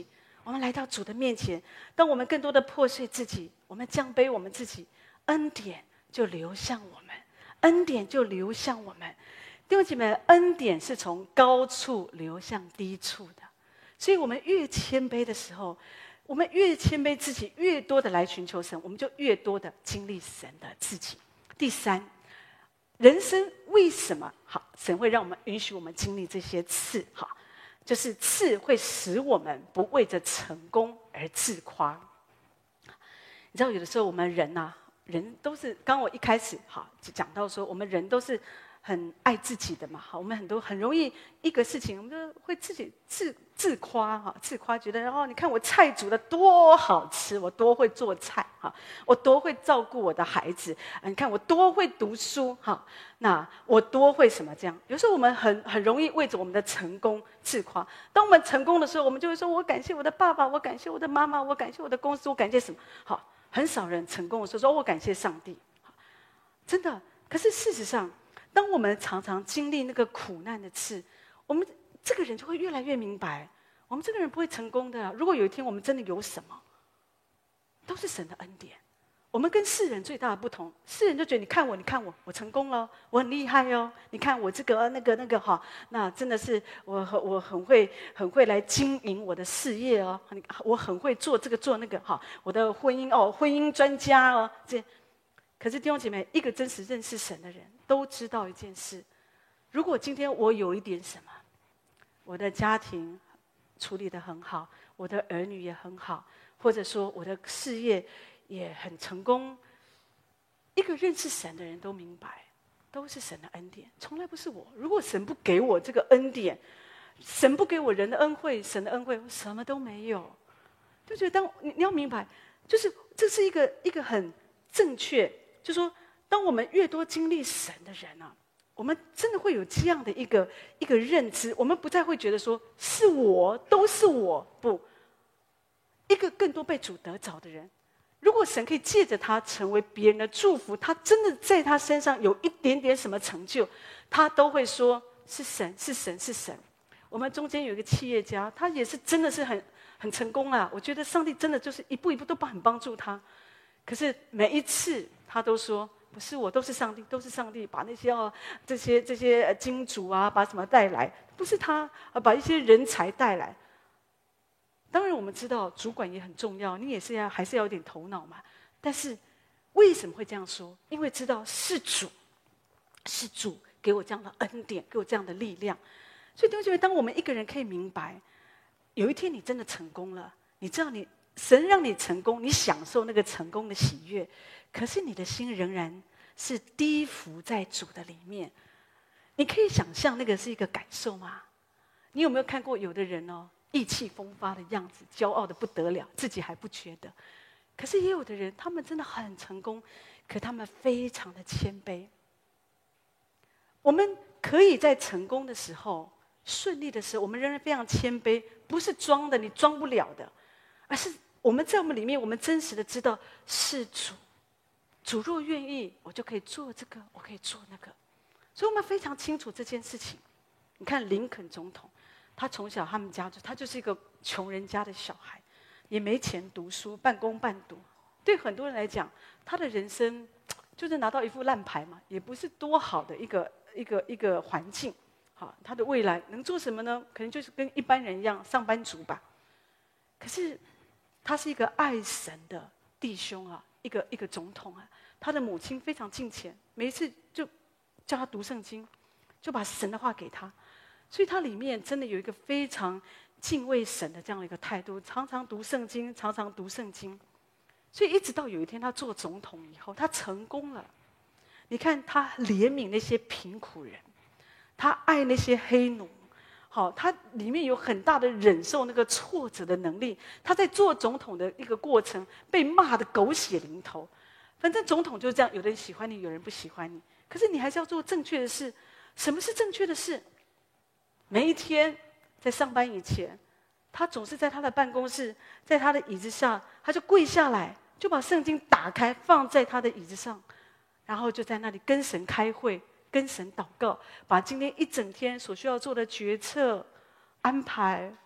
我们来到主的面前，当我们更多的破碎自己，我们降卑我们自己，恩典就流向我们，恩典就流向我们。弟兄姐妹，恩典是从高处流向低处的，所以我们越谦卑的时候，我们越谦卑自己，越多的来寻求神，我们就越多的经历神的自己。第三，人生为什么好？神会让我们允许我们经历这些刺，好，就是刺会使我们不为着成功而自夸。你知道，有的时候我们人啊，人都是，刚刚我一开始好讲到说，我们人都是很爱自己的嘛，好，我们很多很容易一个事情，我们就会自己自自夸哈，自夸，觉得哦，你看我菜煮的多好吃，我多会做菜哈，我多会照顾我的孩子，你看我多会读书哈，那我多会什么这样？有时候我们很很容易为着我们的成功自夸。当我们成功的时候，我们就会说：我感谢我的爸爸，我感谢我的妈妈，我感谢我的公司，我感谢什么？好，很少人成功的时候说：我感谢上帝。真的，可是事实上，当我们常常经历那个苦难的刺，我们这个人就会越来越明白，我们这个人不会成功的。如果有一天我们真的有什么，都是神的恩典。我们跟世人最大的不同，世人就觉得你看我，你看我，我成功了，我很厉害哦。你看我这个那个那个哈，那真的是我我很会很会来经营我的事业哦。我很会做这个做那个哈，我的婚姻哦，婚姻专家哦。这，可是弟兄姐妹，一个真实认识神的人都知道一件事：如果今天我有一点什么，我的家庭处理得很好，我的儿女也很好，或者说我的事业也很成功，一个认识神的人都明白，都是神的恩典，从来不是我。如果神不给我这个恩典，神不给我人的恩惠，神的恩惠，我什么都没有。就觉得当你你要明白，就是这是一个一个很正确，就是说，当我们越多经历神的人啊，我们真的会有这样的一个一个认知，我们不再会觉得说是我，都是我，不，一个更多被主得着的人，如果神可以借着他成为别人的祝福，他真的在他身上有一点点什么成就，他都会说是神，是神，是神。我们中间有一个企业家，他也是真的是很很成功啊，我觉得上帝真的就是一步一步都很帮助他，可是每一次他都说不是我，都是上帝，都是上帝把那些哦这些这些金主啊，把什么带来，不是他把一些人才带来。当然我们知道主管也很重要，你也是要还是要有点头脑嘛。但是为什么会这样说？因为知道是主，是主给我这样的恩典，给我这样的力量。所以弟兄姐妹，当我们一个人可以明白，有一天你真的成功了，你知道你神让你成功，你享受那个成功的喜悦，可是你的心仍然是低伏在主的里面。你可以想象那个是一个感受吗？你有没有看过有的人哦，意气风发的样子，骄傲的不得了，自己还不觉得。可是也有的人，他们真的很成功，可他们非常的谦卑。我们可以在成功的时候、顺利的时候，我们仍然非常谦卑，不是装的，你装不了的，而是我们在我们里面，我们真实的知道是主。主若愿意，我就可以做这个，我可以做那个。所以我们非常清楚这件事情。你看林肯总统，他从小他们家就他就是一个穷人家的小孩，也没钱读书，半工半读。对很多人来讲，他的人生就是拿到一副烂牌嘛，也不是多好的一个一个一个环境。好，他的未来能做什么呢？可能就是跟一般人一样，上班族吧。可是他是一个爱神的弟兄啊，一个一个总统啊。他的母亲非常敬虔，每一次就叫他读圣经，就把神的话给他。所以他里面真的有一个非常敬畏神的这样的一个态度，常常读圣经，常常读圣经。所以一直到有一天他做总统以后，他成功了。你看他怜悯那些贫苦人，他爱那些黑奴，好，他里面有很大的忍受那个挫折的能力。他在做总统的一个过程，被骂得狗血淋头。反正总统就是这样，有人喜欢你，有人不喜欢你。可是你还是要做正确的事。什么是正确的事？每一天在上班以前，他总是在他的办公室，在他的椅子上，他就跪下来，就把圣经打开，放在他的椅子上，然后就在那里跟神开会，跟神祷告，把今天一整天所需要做的决策、安排、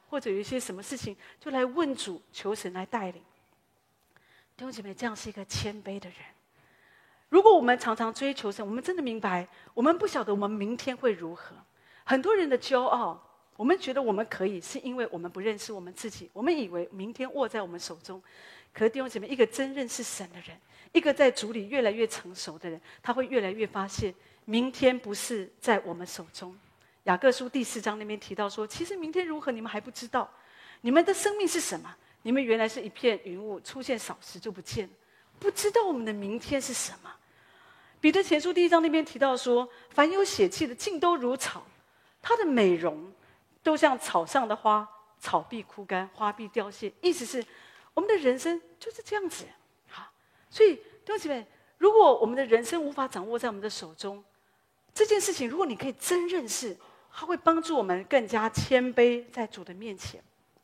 或者有一些什么事情，就来问主，求神来带领。弟兄姐妹，这样是一个谦卑的人。如果我们常常追求神，我们真的明白，我们不晓得我们明天会如何。很多人的骄傲，我们觉得我们可以，是因为我们不认识我们自己，我们以为明天握在我们手中。可是弟兄姐妹，一个真认识神的人，一个在主里越来越成熟的人，他会越来越发现，明天不是在我们手中。雅各书第四章那边提到说，其实明天如何你们还不知道，你们的生命是什么？你们原来是一片云雾，出现少时就不见了，不知道我们的明天是什么。彼得前书第一章那边提到说，凡有血气的尽都如草，它的美容都像草上的花，草必枯干，花必凋谢。意思是我们的人生就是这样子。好，所以弟兄姐妹，如果我们的人生无法掌握在我们的手中，这件事情如果你可以真认识，它会帮助我们更加谦卑在主的面前。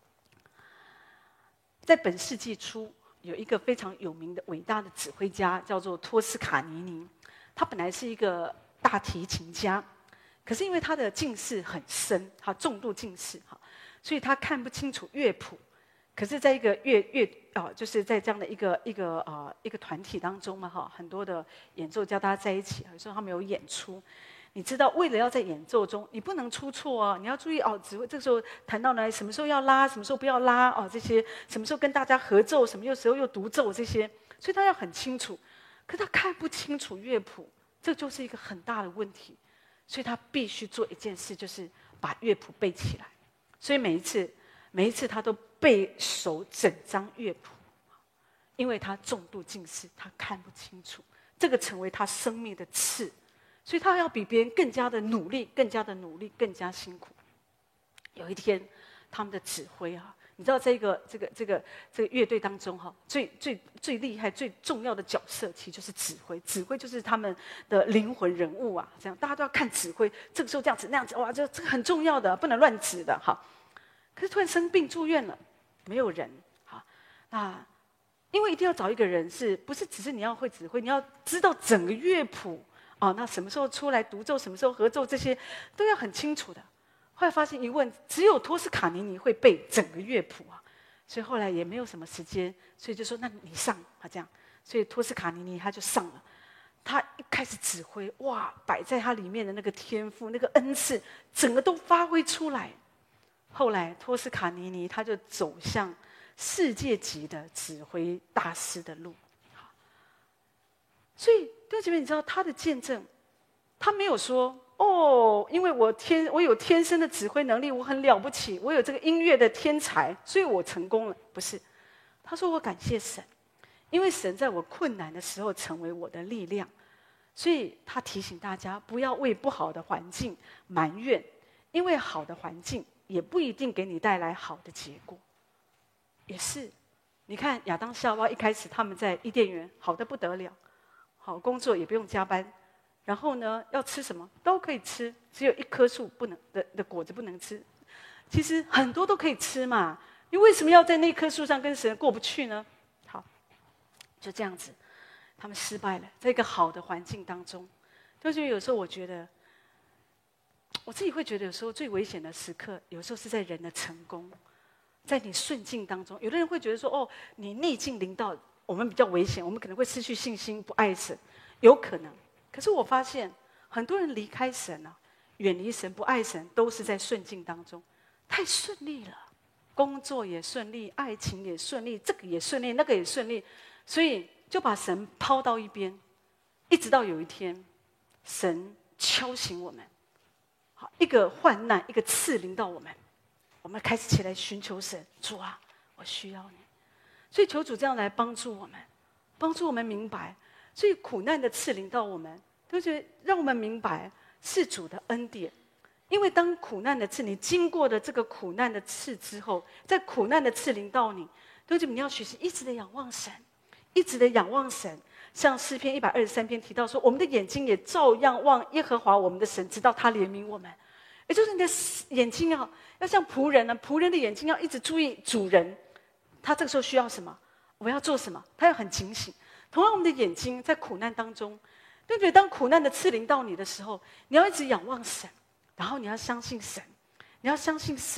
在本世纪初，有一个非常有名的伟大的指挥家，叫做托斯卡尼尼。他本来是一个大提琴家，可是因为他的近视很深，他重度近视，所以他看不清楚乐谱。可是在一个乐乐啊，就是在这样的一个一个呃一个团体当中嘛，哈，很多的演奏家大家在一起，有时候他们有演出。你知道，为了要在演奏中，你不能出错啊！你要注意哦，指挥这个时候弹到哪里，什么时候要拉，什么时候不要拉哦，这些什么时候跟大家合奏，什么时候又独奏这些，所以他要很清楚。可他看不清楚乐谱，这就是一个很大的问题。所以他必须做一件事，就是把乐谱背起来。所以每一次，每一次他都背熟整张乐谱，因为他重度近视，他看不清楚，这个成为他生命的刺。所以他要比别人更加的努力，更加的努力，更加辛苦。有一天，他们的指挥啊，你知道这个这个这个这个乐队当中哈，最最最厉害、最重要的角色，其实就是指挥。指挥就是他们的灵魂人物啊，这样大家都要看指挥。这个时候这样子那样子，哇，这这个很重要的，不能乱指的哈。可是突然生病住院了，没有人哈。那因为一定要找一个人，是不是只是你要会指挥，你要知道整个乐谱。哦，那什么时候出来独奏，什么时候合奏，这些都要很清楚的。后来发现一问，只有托斯卡尼尼会背整个乐谱啊，所以后来也没有什么时间，所以就说那你上啊这样，所以托斯卡尼尼他就上了。他一开始指挥，哇，摆在他里面的那个天赋、那个恩赐，整个都发挥出来。后来托斯卡尼尼他就走向世界级的指挥大师的路。所以弟兄姐妹，你知道他的见证，他没有说哦，因为我天我有天生的指挥能力，我很了不起，我有这个音乐的天才，所以我成功了。不是，他说我感谢神，因为神在我困难的时候成为我的力量。所以他提醒大家，不要为不好的环境埋怨，因为好的环境也不一定给你带来好的结果。也是，你看亚当夏娃一开始他们在伊甸园好得不得了。好，工作也不用加班，然后呢，要吃什么都可以吃，只有一棵树不能的的果子不能吃。其实很多都可以吃嘛，你为什么要在那棵树上跟神过不去呢？好，就这样子，他们失败了，在一个好的环境当中。就是有时候我觉得，我自己会觉得有时候最危险的时刻，有时候是在人的成功，在你顺境当中。有的人会觉得说，哦，你逆境临到。我们比较危险，我们可能会失去信心，不爱神，有可能。可是我发现，很多人离开神啊，远离神，不爱神，都是在顺境当中，太顺利了，工作也顺利，爱情也顺利，这个也顺利，那个也顺利，所以就把神抛到一边，一直到有一天，神敲醒我们，好，一个患难，一个刺临到我们，我们开始起来寻求神，主啊，我需要你。所以求主这样来帮助我们，帮助我们明白，所以苦难的刺临到我们，就是让我们明白是主的恩典。因为当苦难的刺，你经过的这个苦难的刺之后，在苦难的刺临到你，就是你要学习一直的仰望神，一直的仰望神。像诗篇一百二十三篇提到说，我们的眼睛也照样望耶和华我们的神，直到他怜悯我们。也就是你的眼睛要要像仆人呢，仆人的眼睛要一直注意主人。他这个时候需要什么？我要做什么？他要很警醒。同样，我们的眼睛在苦难当中，对不对？当苦难的刺临到你的时候，你要一直仰望神，然后你要相信神，你要相信神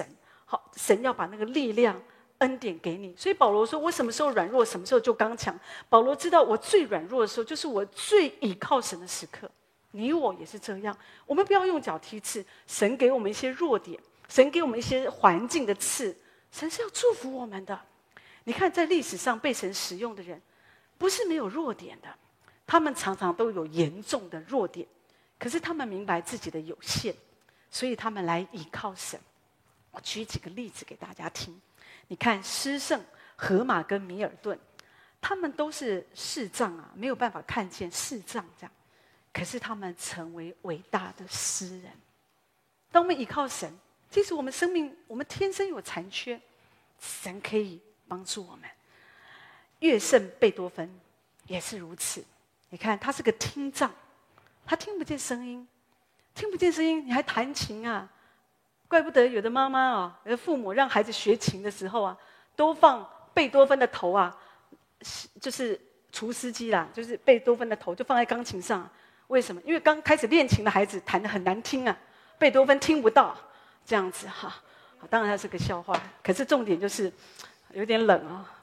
好，神要把那个力量恩典给你。所以保罗说，我什么时候软弱，什么时候就刚强。保罗知道我最软弱的时候，就是我最倚靠神的时刻。你我也是这样，我们不要用脚踢刺。神给我们一些弱点，神给我们一些环境的刺，神是要祝福我们的。你看，在历史上被神使用的人，不是没有弱点的，他们常常都有严重的弱点，可是他们明白自己的有限，所以他们来倚靠神。我举几个例子给大家听。你看，诗圣荷马跟米尔顿，他们都是视障啊，没有办法看见，视障这样。可是他们成为伟大的诗人。当我们倚靠神，即使我们生命，我们天生有残缺，神可以帮助我们。乐圣贝多芬也是如此。你看，他是个听障，他听不见声音，听不见声音，你还弹琴啊？怪不得有的妈妈啊，有的父母让孩子学琴的时候啊，都放贝多芬的头啊，就是除湿机啦，就是贝多芬的头就放在钢琴上。为什么？因为刚开始练琴的孩子弹得很难听啊，贝多芬听不到，这样子哈。当然它是个笑话，可是重点就是有点冷啊。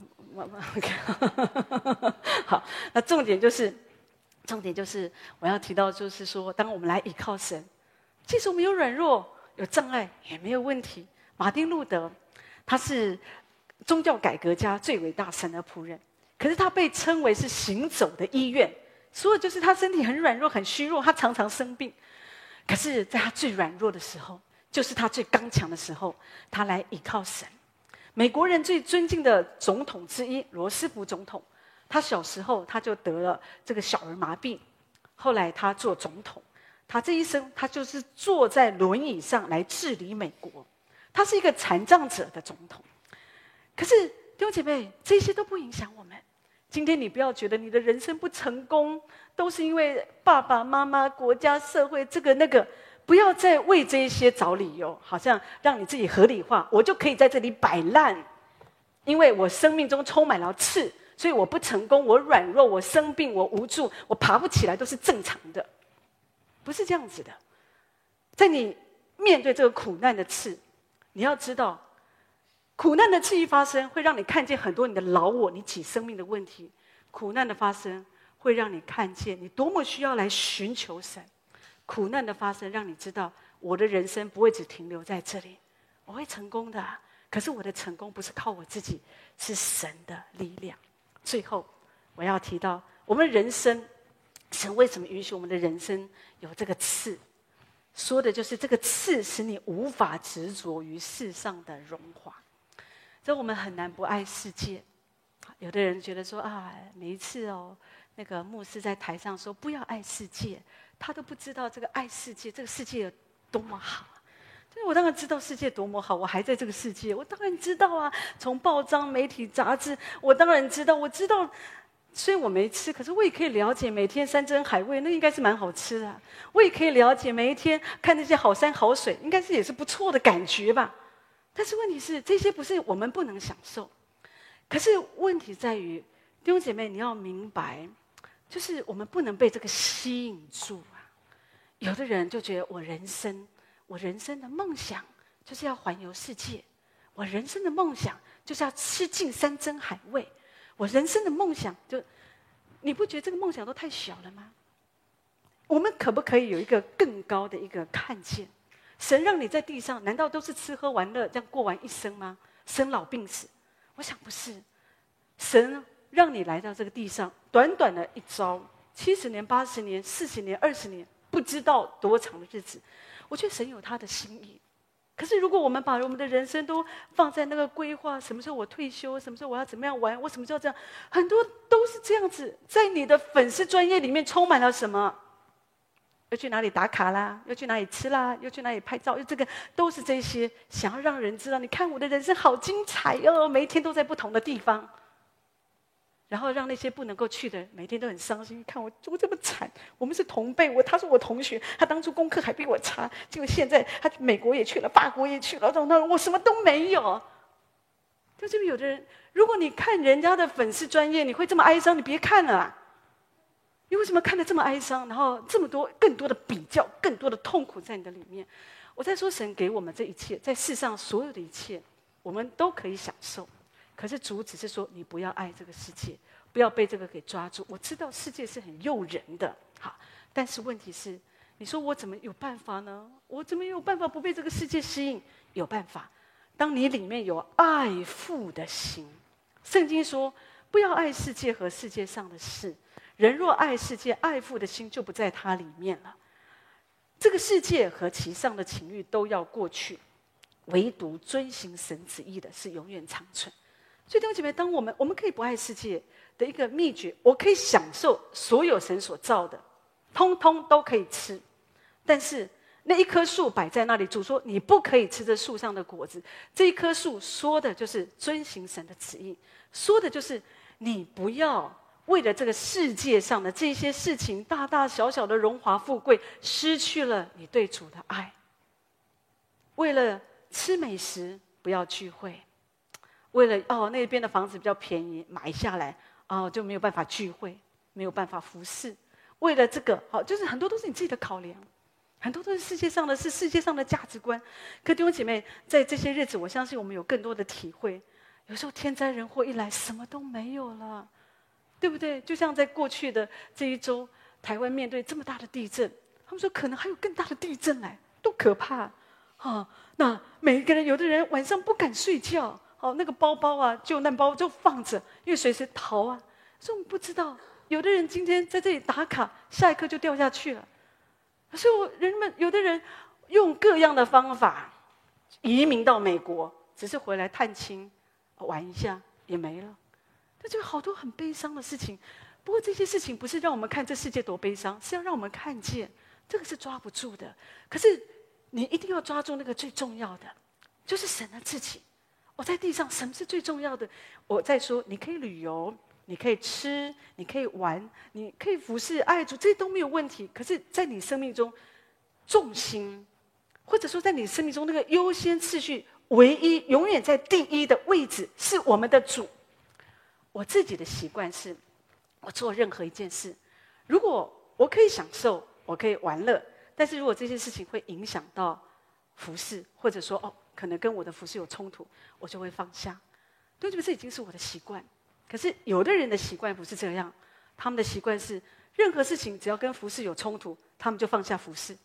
好，那重点就是，重点就是我要提到，就是说，当我们来倚靠神，即使我们有软弱、有障碍，也没有问题。马丁路德，他是宗教改革家最伟大神的仆人，可是他被称为是行走的医院。所以就是他身体很软弱、很虚弱，他常常生病。可是在他最软弱的时候，就是他最刚强的时候，他来倚靠神。美国人最尊敬的总统之一罗斯福总统，他小时候他就得了这个小儿麻痹，后来他做总统，他这一生他就是坐在轮椅上来治理美国。他是一个残障者的总统。可是弟兄姐妹，这些都不影响我们。今天你不要觉得你的人生不成功，都是因为爸爸妈妈、国家、社会这个那个，不要再为这些找理由，好像让你自己合理化，我就可以在这里摆烂，因为我生命中充满了刺，所以我不成功，我软弱，我生病，我无助，我爬不起来，都是正常的，不是这样子的。在你面对这个苦难的刺，你要知道，苦难的刺一发生，会让你看见很多你的老我，你己生命的问题。苦难的发生，会让你看见你多么需要来寻求神。苦难的发生，让你知道我的人生不会只停留在这里，我会成功的。可是我的成功不是靠我自己，是神的力量。最后，我要提到我们人生，神为什么允许我们的人生有这个刺？说的就是这个刺使你无法执着于世上的荣华。所以我们很难不爱世界。有的人觉得说啊，每一次哦，那个牧师在台上说不要爱世界，他都不知道这个爱世界，这个世界有多么好。我当然知道世界多么好，我还在这个世界，我当然知道啊。从报章、媒体、杂志，我当然知道，我知道。虽然我没吃，可是我也可以了解，每天山珍海味，那应该是蛮好吃的。我也可以了解，每一天看那些好山好水，应该是也是不错的感觉吧。但是问题是，这些不是我们不能享受。可是问题在于，弟兄姐妹，你要明白，就是我们不能被这个吸引住啊。有的人就觉得我人生，我人生的梦想就是要环游世界，我人生的梦想就是要吃尽山珍海味，我人生的梦想就，你不觉得这个梦想都太小了吗？我们可不可以有一个更高的一个看见？神让你在地上，难道都是吃喝玩乐这样过完一生吗？生老病死？我想不是。神让你来到这个地上，短短的一朝，七十年、八十年、四十年、二十年，不知道多长的日子。我觉得神有他的心意。可是如果我们把我们的人生都放在那个规划，什么时候我退休，什么时候我要怎么样玩，我什么时候这样，很多都是这样子。在你的粉丝专页里面充满了什么？要去哪里打卡啦？要去哪里吃啦？要去哪里拍照？这个都是这些想要让人知道，你看我的人生好精彩哦，每一天都在不同的地方。然后让那些不能够去的人每天都很伤心，看我我这么惨，我们是同辈，我他是我同学，他当初功课还比我差，结果现在他美国也去了，法国也去了，那我什么都没有。就这边有的人，如果你看人家的粉丝专页，你会这么哀伤，你别看了啊。你为什么看得这么哀伤？然后这么多更多的比较，更多的痛苦在你的里面。 我在说，神给我们这一切，在世上所有的一切，我们都可以享受。可是主只是说，你不要爱这个世界，不要被这个给抓住。我知道世界是很诱人的，好，但是问题是，你说我怎么有办法呢？我怎么有办法不被这个世界吸引？有办法，当你里面有爱父的心。圣经说，不要爱世界和世界上的事。人若爱世界，爱父的心就不在他里面了。这个世界和其上的情欲都要过去，唯独遵行神旨意的是永远长存。所以弟兄姐妹，当我们我们可以不爱世界的一个秘诀，我可以享受所有神所造的，通通都可以吃。但是那一棵树摆在那里，主说你不可以吃这树上的果子。这一棵树说的就是遵行神的旨意，说的就是你不要为了这个世界上的这些事情，大大小小的荣华富贵，失去了你对主的爱。为了吃美食，不要聚会；为了哦那边的房子比较便宜，买下来哦就没有办法聚会，没有办法服侍。为了这个，好，就是很多都是你自己的考量，很多都是世界上的，是世界上的价值观。可弟兄姐妹，在这些日子，我相信我们有更多的体会。有时候天灾人祸一来，什么都没有了。对不对？就像在过去的这一周，台湾面对这么大的地震，他们说可能还有更大的地震来，多可怕！啊，那每一个人，有的人晚上不敢睡觉，哦，那个包包啊，救难包就放着，因为随时逃啊。所以我们不知道，有的人今天在这里打卡，下一刻就掉下去了。所以我人们有的人用各样的方法移民到美国，只是回来探亲玩一下也没了。那就好多很悲伤的事情，不过这些事情不是让我们看这世界多悲伤，是要让我们看见这个是抓不住的。可是你一定要抓住那个最重要的，就是神的自己。我在地上，什么是最重要的？我在说，你可以旅游，你可以吃，你可以玩，你可以服侍爱主，这些都没有问题。可是，在你生命中，重心，或者说在你生命中那个优先次序，唯一永远在第一的位置，是我们的主。我自己的习惯是，我做任何一件事，如果我可以享受，我可以玩乐，但是如果这些事情会影响到服事，或者说哦，可能跟我的服事有冲突，我就会放下。对不对？这已经是我的习惯。可是有的人的习惯不是这样，他们的习惯是，任何事情只要跟服事有冲突，他们就放下服事。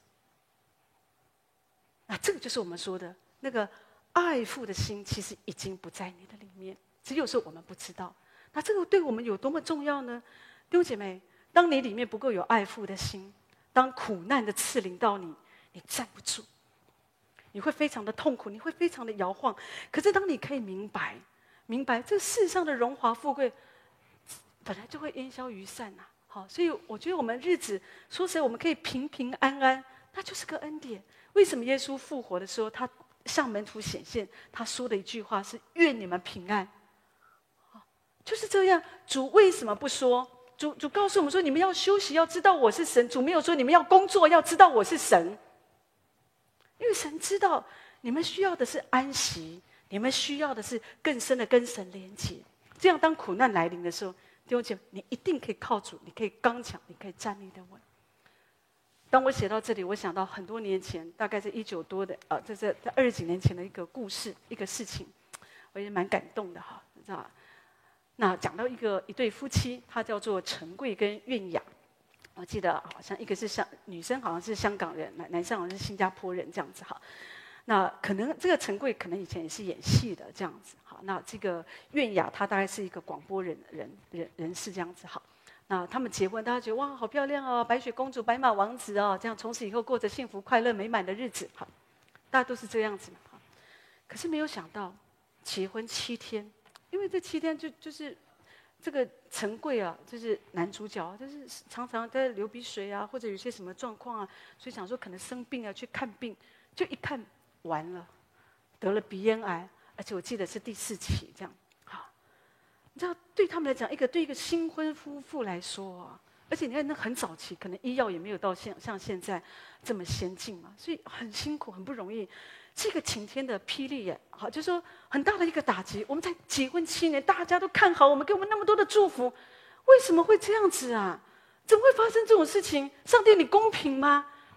那这个就是我们说的那个爱父的心，其实已经不在你的里面，只有说我们不知道。那这个对我们有多么重要呢？弟兄姐妹，当你里面不够有爱父的心，当苦难的刺临到你，你站不住，你会非常的痛苦，你会非常的摇晃。可是当你可以明白，明白这世上的荣华富贵本来就会烟消云散呐、啊。好，所以我觉得我们日子说实在，我们可以平平安安，那就是个恩典。为什么耶稣复活的时候，他向门徒显现，他说的一句话是“愿你们平安”。就是这样，主为什么不说？主主告诉我们说，你们要休息，要知道我是神。主没有说你们要工作，要知道我是神。因为神知道你们需要的是安息，你们需要的是更深的跟神连接。这样，当苦难来临的时候，弟兄姐妹，你一定可以靠主，你可以刚强，你可以站立得稳。当我写到这里，我想到很多年前，大概是一九多的啊，这是在二十几年前的一个故事，一个事情，我也蛮感动的哈，你知道吧？那讲到一个一对夫妻，他叫做陈贵跟苑雅，我记得好像一个是香女生，好像是香港人，男男生好像是新加坡人这样子哈。那可能这个陈贵可能以前也是演戏的这样子好。那这个苑雅她大概是一个广播人人人人士这样子好。那他们结婚，大家觉得哇好漂亮哦，白雪公主、白马王子哦，这样从此以后过着幸福、快乐、美满的日子好，大家都是这样子嘛哈。可是没有想到，结婚七天。因为这七天就就是这个陈贵啊，就是男主角，就是常常在流鼻水啊，或者有些什么状况啊，所以想说可能生病啊，去看病，就一看完了，得了鼻咽癌，而且我记得是第四期这样。好，你知道对他们来讲，一个对一个新婚夫妇来说啊，而且你看那很早期，可能医药也没有到现像现在这么先进嘛，所以很辛苦，很不容易。这个晴天的霹雳耶，好，就是说很大的一个打击。我们才结婚七年，大家都看好我们，给我们那么多的祝福，为什么会这样子啊？怎么会发生这种事情？上帝，你公平吗？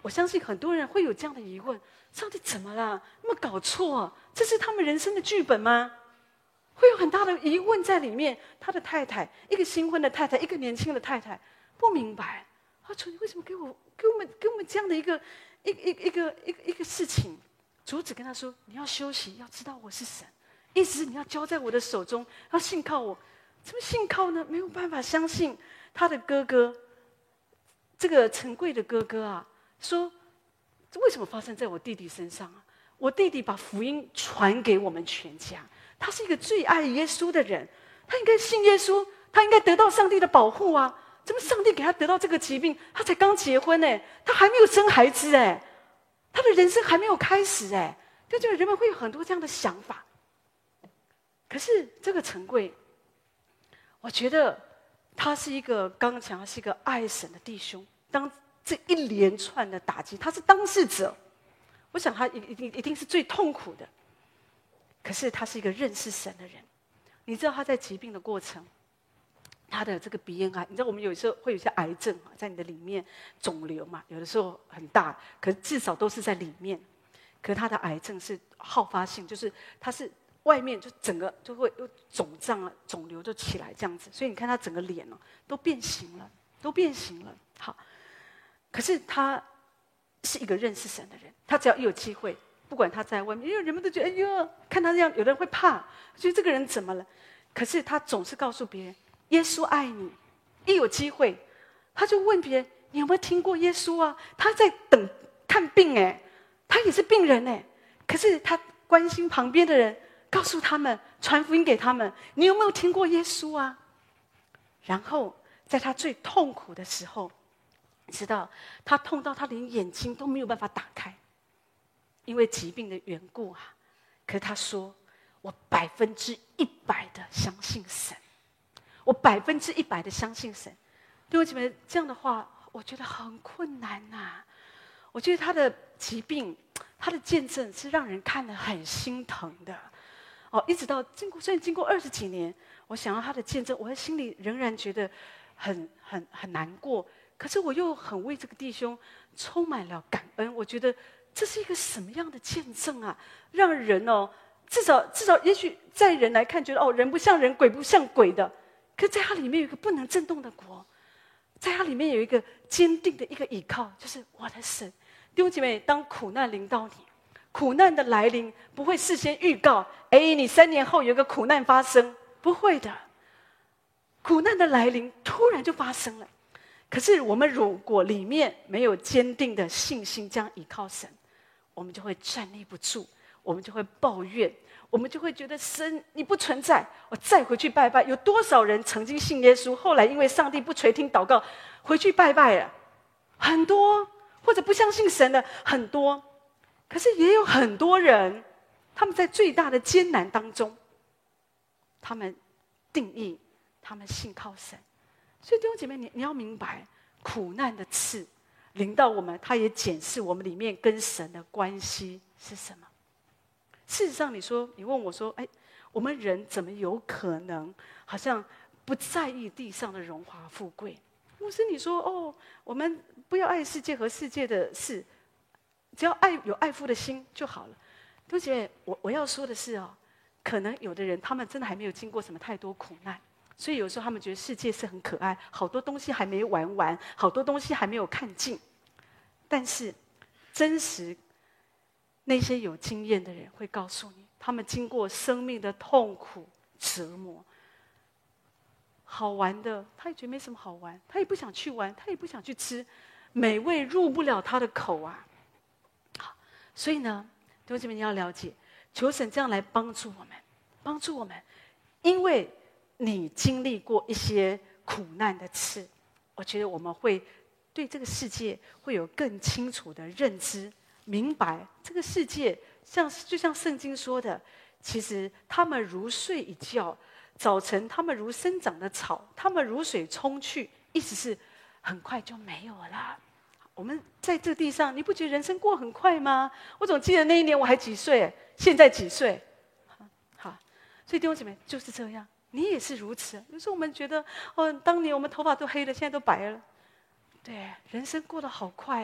我相信很多人会有这样的疑问：上帝怎么了？有没有搞错？这是他们人生的剧本吗？会有很大的疑问在里面。他的太太，一个新婚的太太，一个年轻的太太，不明白，啊，主，你为什么给我给我们给我们这样的一个一一一个一个一个事情？主只跟他说：你要休息，要知道我是神，意思是你要交在我的手中，要信靠我。怎么信靠呢？没有办法相信他的哥哥，这个陈贵的哥哥啊，说为什么发生在我弟弟身上啊？我弟弟把福音传给我们全家，他是一个最爱耶稣的人，他应该信耶稣，他应该得到上帝的保护啊！怎么上帝给他得到这个疾病？他才刚结婚哎，他还没有生孩子哎，他的人生还没有开始哎，就觉得人们会有很多这样的想法。可是这个陈贵，我觉得他是一个刚强，他是一个爱神的弟兄。当这一连串的打击，他是当事者，我想他一定一定是最痛苦的。可是他是一个认识神的人，你知道他在疾病的过程，他的这个鼻咽癌，你知道我们有时候会有一些癌症在你的里面肿瘤嘛，有的时候很大，可是至少都是在里面。可是他的癌症是好发性，就是他是外面就整个就会有肿胀啊，肿瘤就起来这样子，所以你看他整个脸哦都变形了，都变形了。好，可是他是一个认识神的人，他只要一有机会，不管他在外面，因为人们都觉得哎呦，看他这样，有的人会怕，觉得这个人怎么了？可是他总是告诉别人，耶稣爱你。一有机会，他就问别人，你有没有听过耶稣啊？他在等看病哎，他也是病人哎，可是他关心旁边的人，告诉他们，传福音给他们，你有没有听过耶稣啊？然后在他最痛苦的时候，你知道他痛到他连眼睛都没有办法打开，因为疾病的缘故啊。可是他说，我百分之一百的相信神，我百分之一百的相信神。弟兄姐妹，这样的话我觉得很困难呐、啊。我觉得他的疾病，他的见证是让人看得很心疼的。哦，一直到经过，虽然经过二十几年，我想到他的见证，我的心里仍然觉得很很很难过。可是我又很为这个弟兄充满了感恩。我觉得这是一个什么样的见证啊？让人哦，至少至少，也许在人来看，觉得哦，人不像人，鬼不像鬼的。可是在他里面有一个不能震动的国，在他里面有一个坚定的一个依靠，就是我的神。弟兄姐妹，当苦难临到你，苦难的来临不会事先预告，哎，你三年后有一个苦难发生，不会的。苦难的来临突然就发生了。可是我们如果里面没有坚定的信心，这样依靠神，我们就会站立不住，我们就会抱怨，我们就会觉得神你不存在，我再回去拜拜。有多少人曾经信耶稣，后来因为上帝不垂听祷告，回去拜拜了？很多，或者不相信神的很多。可是也有很多人，他们在最大的艰难当中，他们定义，他们信靠神。所以弟兄姐妹，你你要明白，苦难的刺临到我们，它也检视我们里面跟神的关系是什么。事实上，你说你问我说，哎，我们人怎么有可能好像不在意地上的荣华富贵？牧师，你说哦，我们不要爱世界和世界的事，只要爱有爱父的心就好了。弟兄姐妹，我我要说的是哦，可能有的人他们真的还没有经过什么太多苦难。所以有时候他们觉得世界是很可爱，好多东西还没玩完，好多东西还没有看尽。但是真实那些有经验的人会告诉你，他们经过生命的痛苦折磨，好玩的他也觉得没什么好玩，他也不想去玩，他也不想去吃，美味入不了他的口啊。好，所以呢，弟兄姐妹你要了解，求神这样来帮助我们，帮助我们，因为你经历过一些苦难的刺，我觉得我们会对这个世界会有更清楚的认知，明白这个世界像就像圣经说的，其实他们如睡一觉，早晨他们如生长的草，他们如水冲去，意思是很快就没有了。我们在这地上，你不觉得人生过很快吗？我总记得那一年我还几岁，现在几岁？好，所以弟兄姐妹就是这样。你也是如此。有时候我们觉得，哦，当年我们头发都黑了，现在都白了。对，人生过得好快啊！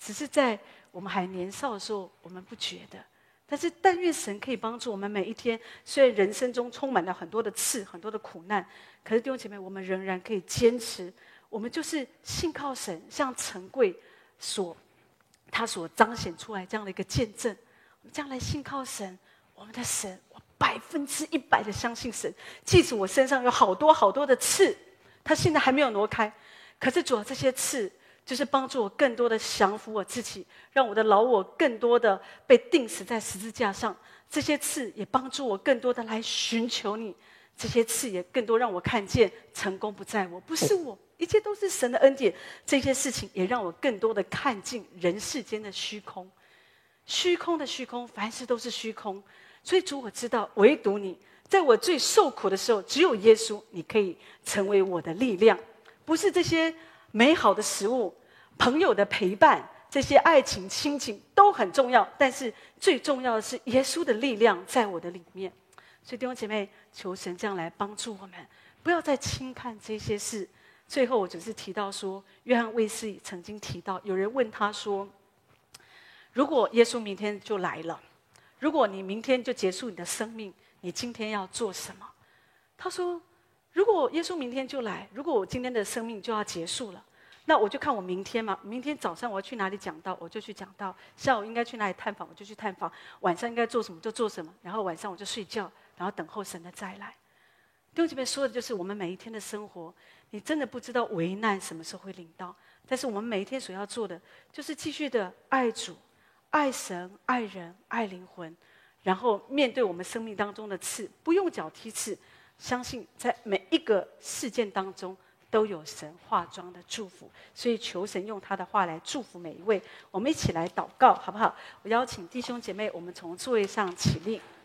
只是在我们还年少的时候，我们不觉得。但是但愿神可以帮助我们每一天，虽然人生中充满了很多的刺、很多的苦难，可是弟兄姐妹，我们仍然可以坚持。我们就是信靠神，像陈贵所他所彰显出来这样的一个见证。我们将来信靠神，我们的神，我百分之一百的相信神。即使我身上有好多好多的刺，他现在还没有挪开，可是主要这些刺就是帮助我更多的降服我自己，让我的老我更多的被钉死在十字架上。这些刺也帮助我更多的来寻求你，这些刺也更多让我看见成功不在我，不是我，一切都是神的恩典。这些事情也让我更多的看尽人世间的虚空，虚空的虚空，凡事都是虚空。所以主，我知道唯独你，在我最受苦的时候，只有耶稣，你可以成为我的力量。不是这些美好的食物、朋友的陪伴，这些爱情、亲情都很重要，但是最重要的是耶稣的力量在我的里面。所以弟兄姐妹，求神这样来帮助我们，不要再轻看这些事。最后我只是提到说，约翰卫斯理曾经提到，有人问他说，如果耶稣明天就来了，如果你明天就结束你的生命，你今天要做什么？他说，如果耶稣明天就来，如果我今天的生命就要结束了，那我就看我明天嘛，明天早上我要去哪里讲道，我就去讲道；下午应该去哪里探访，我就去探访；晚上应该做什么就做什么，然后晚上我就睡觉，然后等候神的再来。弟兄姐妹，说的就是我们每一天的生活，你真的不知道危难什么时候会临到，但是我们每一天所要做的，就是继续的爱主、爱神、爱人、爱灵魂，然后面对我们生命当中的刺，不用脚踢刺，相信在每一个事件当中都有神化妆的祝福。所以求神用他的话来祝福每一位。我们一起来祷告好不好？我邀请弟兄姐妹，我们从座位上起立。